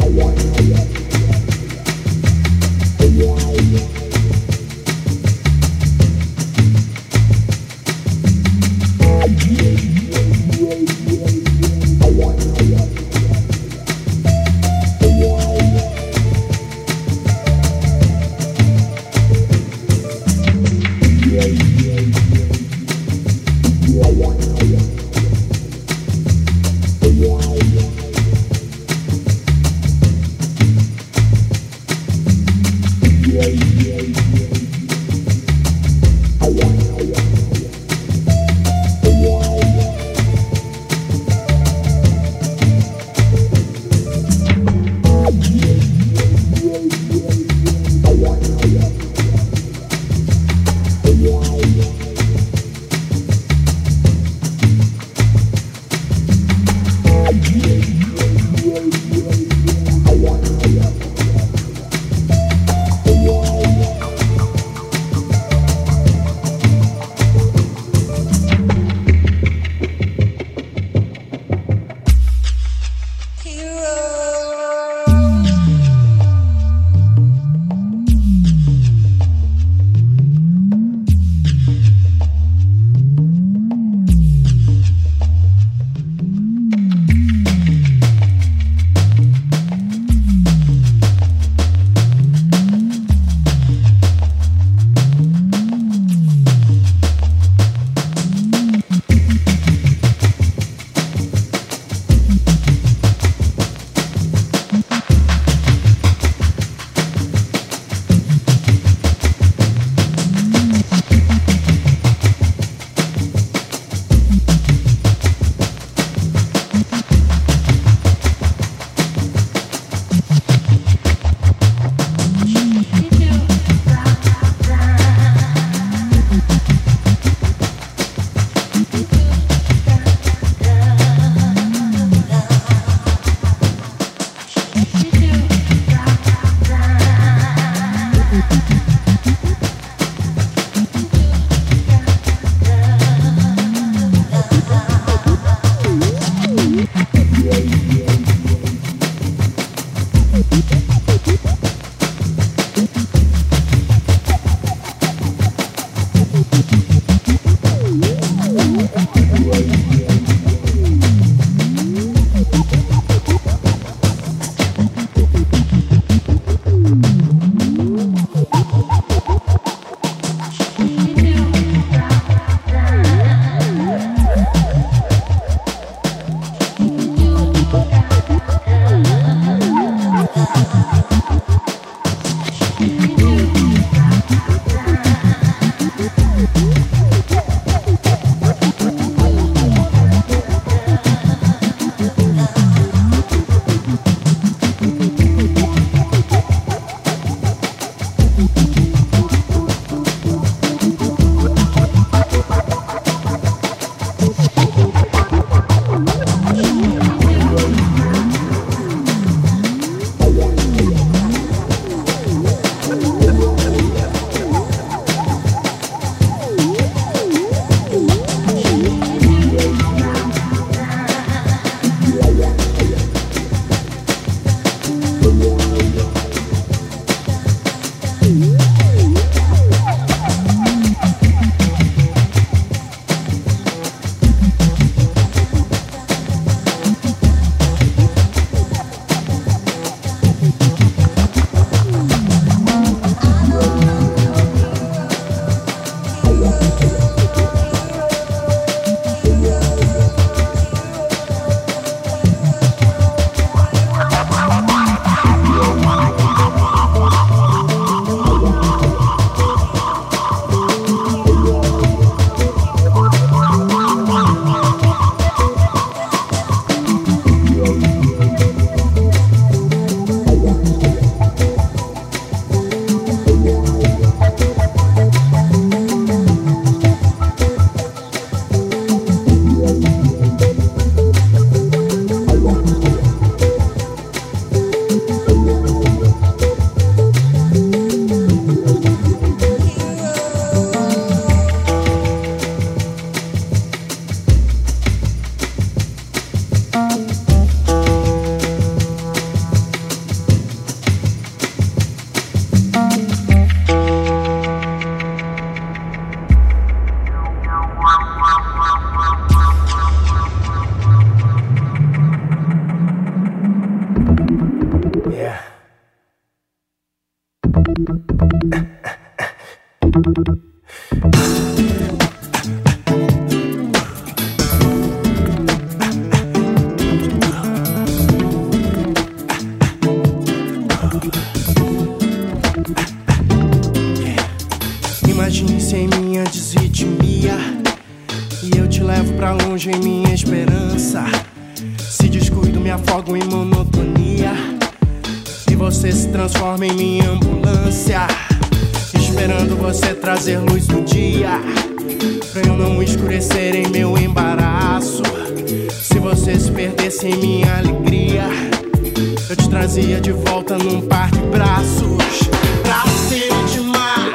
Imagine se em minha desritmia e eu te levo pra longe em minha esperança. Se descuido me afogo em monotonia e você se transforma em minha ambulância, esperando você trazer luz do dia pra eu não escurecer em meu embaraço. Se você se perdesse em minha alegria, eu te trazia de volta num par de braços pra se intimar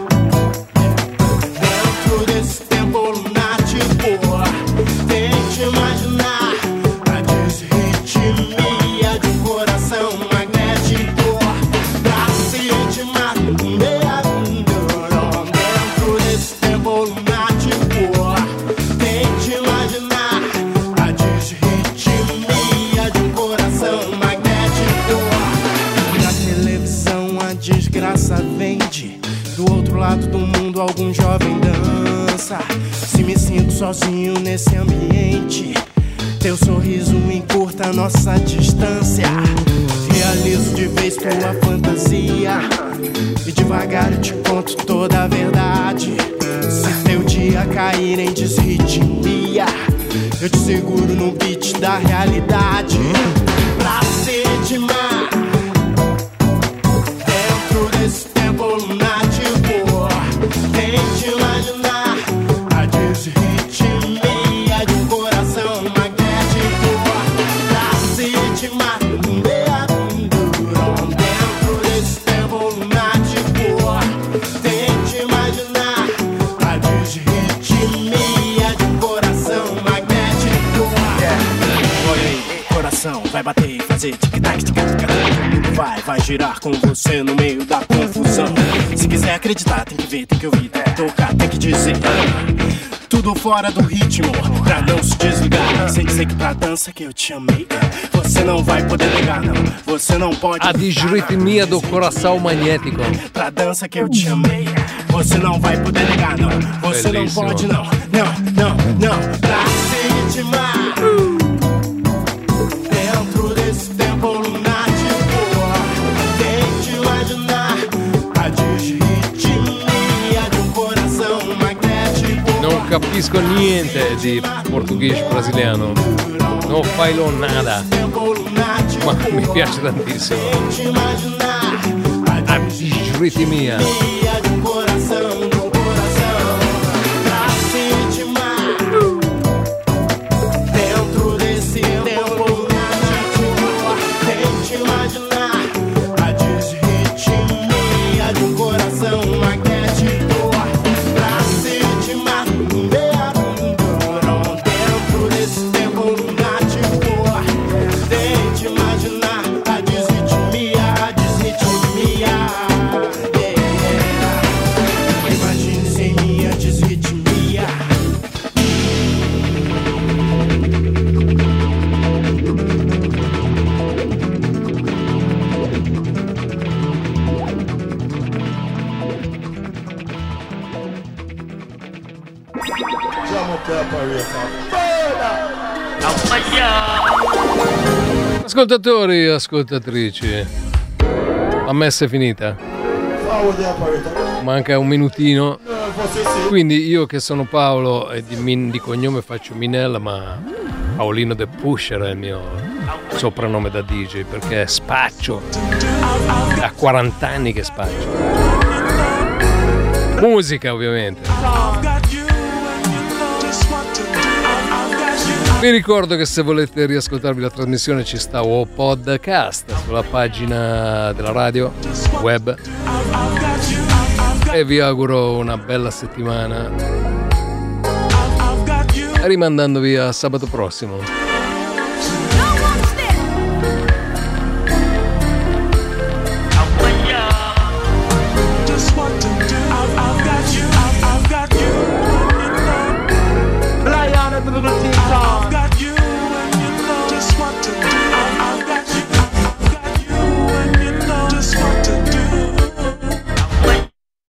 dentro desse tempo lunático. Tente imaginar a desritmia de um coração magnético pra se intimar dentro desse tempo lunático. Tente imaginar a desritmia de um coração magnético. Na televisão a desgraça vende, do outro lado do mundo algum jovem dança. Se me sinto sozinho nesse ambiente, teu sorriso encurta nossa distância. Realizo de vez tua fantasia e devagar eu te conto toda a verdade. Se teu dia cair em desritmia, eu te seguro no beat da realidade pra se intimar dentro desse tempo lunático. Tente imaginar a desritmia de um coração magnético pra se intimar dentro desse tempo lunático. Tente imaginar a desritmia de um coração magnético. Olha aí, coração vai bater e fazer tic-tac, tic-tac. Vai girar com você no meio da confusão. Se quiser acreditar, tem que ver, tem que ouvir, tem que tocar, tem que dizer. Tudo fora do ritmo, pra não se desligar. Sem dizer que pra dança que eu te amei, você não vai poder negar, não. Você não pode. A desritmia do coração magnético. Pra dança que eu te amei, você não vai poder negar, não. Você Bellissimo. não pode, não. Não. Pra se intimar dentro desse tempo lunático. Tente imaginar a desritmia de um coração magnético. Non capisco niente di portoghese brasiliano, non failo nada, ma mi piace tantissimo. A desritmia. De um coração pra se intimar dentro desse tempo lunático. Tente imaginar a desritmia de um coração magnético pra se intimar dentro desse tempo lunático. Tente imaginar a desritmia, Imagine sem minha desritmia. Ascoltatori e ascoltatrici, la messa è finita, manca un minutino, quindi io che sono Paolo e di cognome faccio Minella, ma Paolino The Pusher è il mio soprannome da DJ perché spaccio, da 40 anni che spaccio musica, ovviamente. Vi ricordo che se volete riascoltarvi la trasmissione ci sta o podcast sulla pagina della radio web, e vi auguro una bella settimana, rimandandovi a sabato prossimo.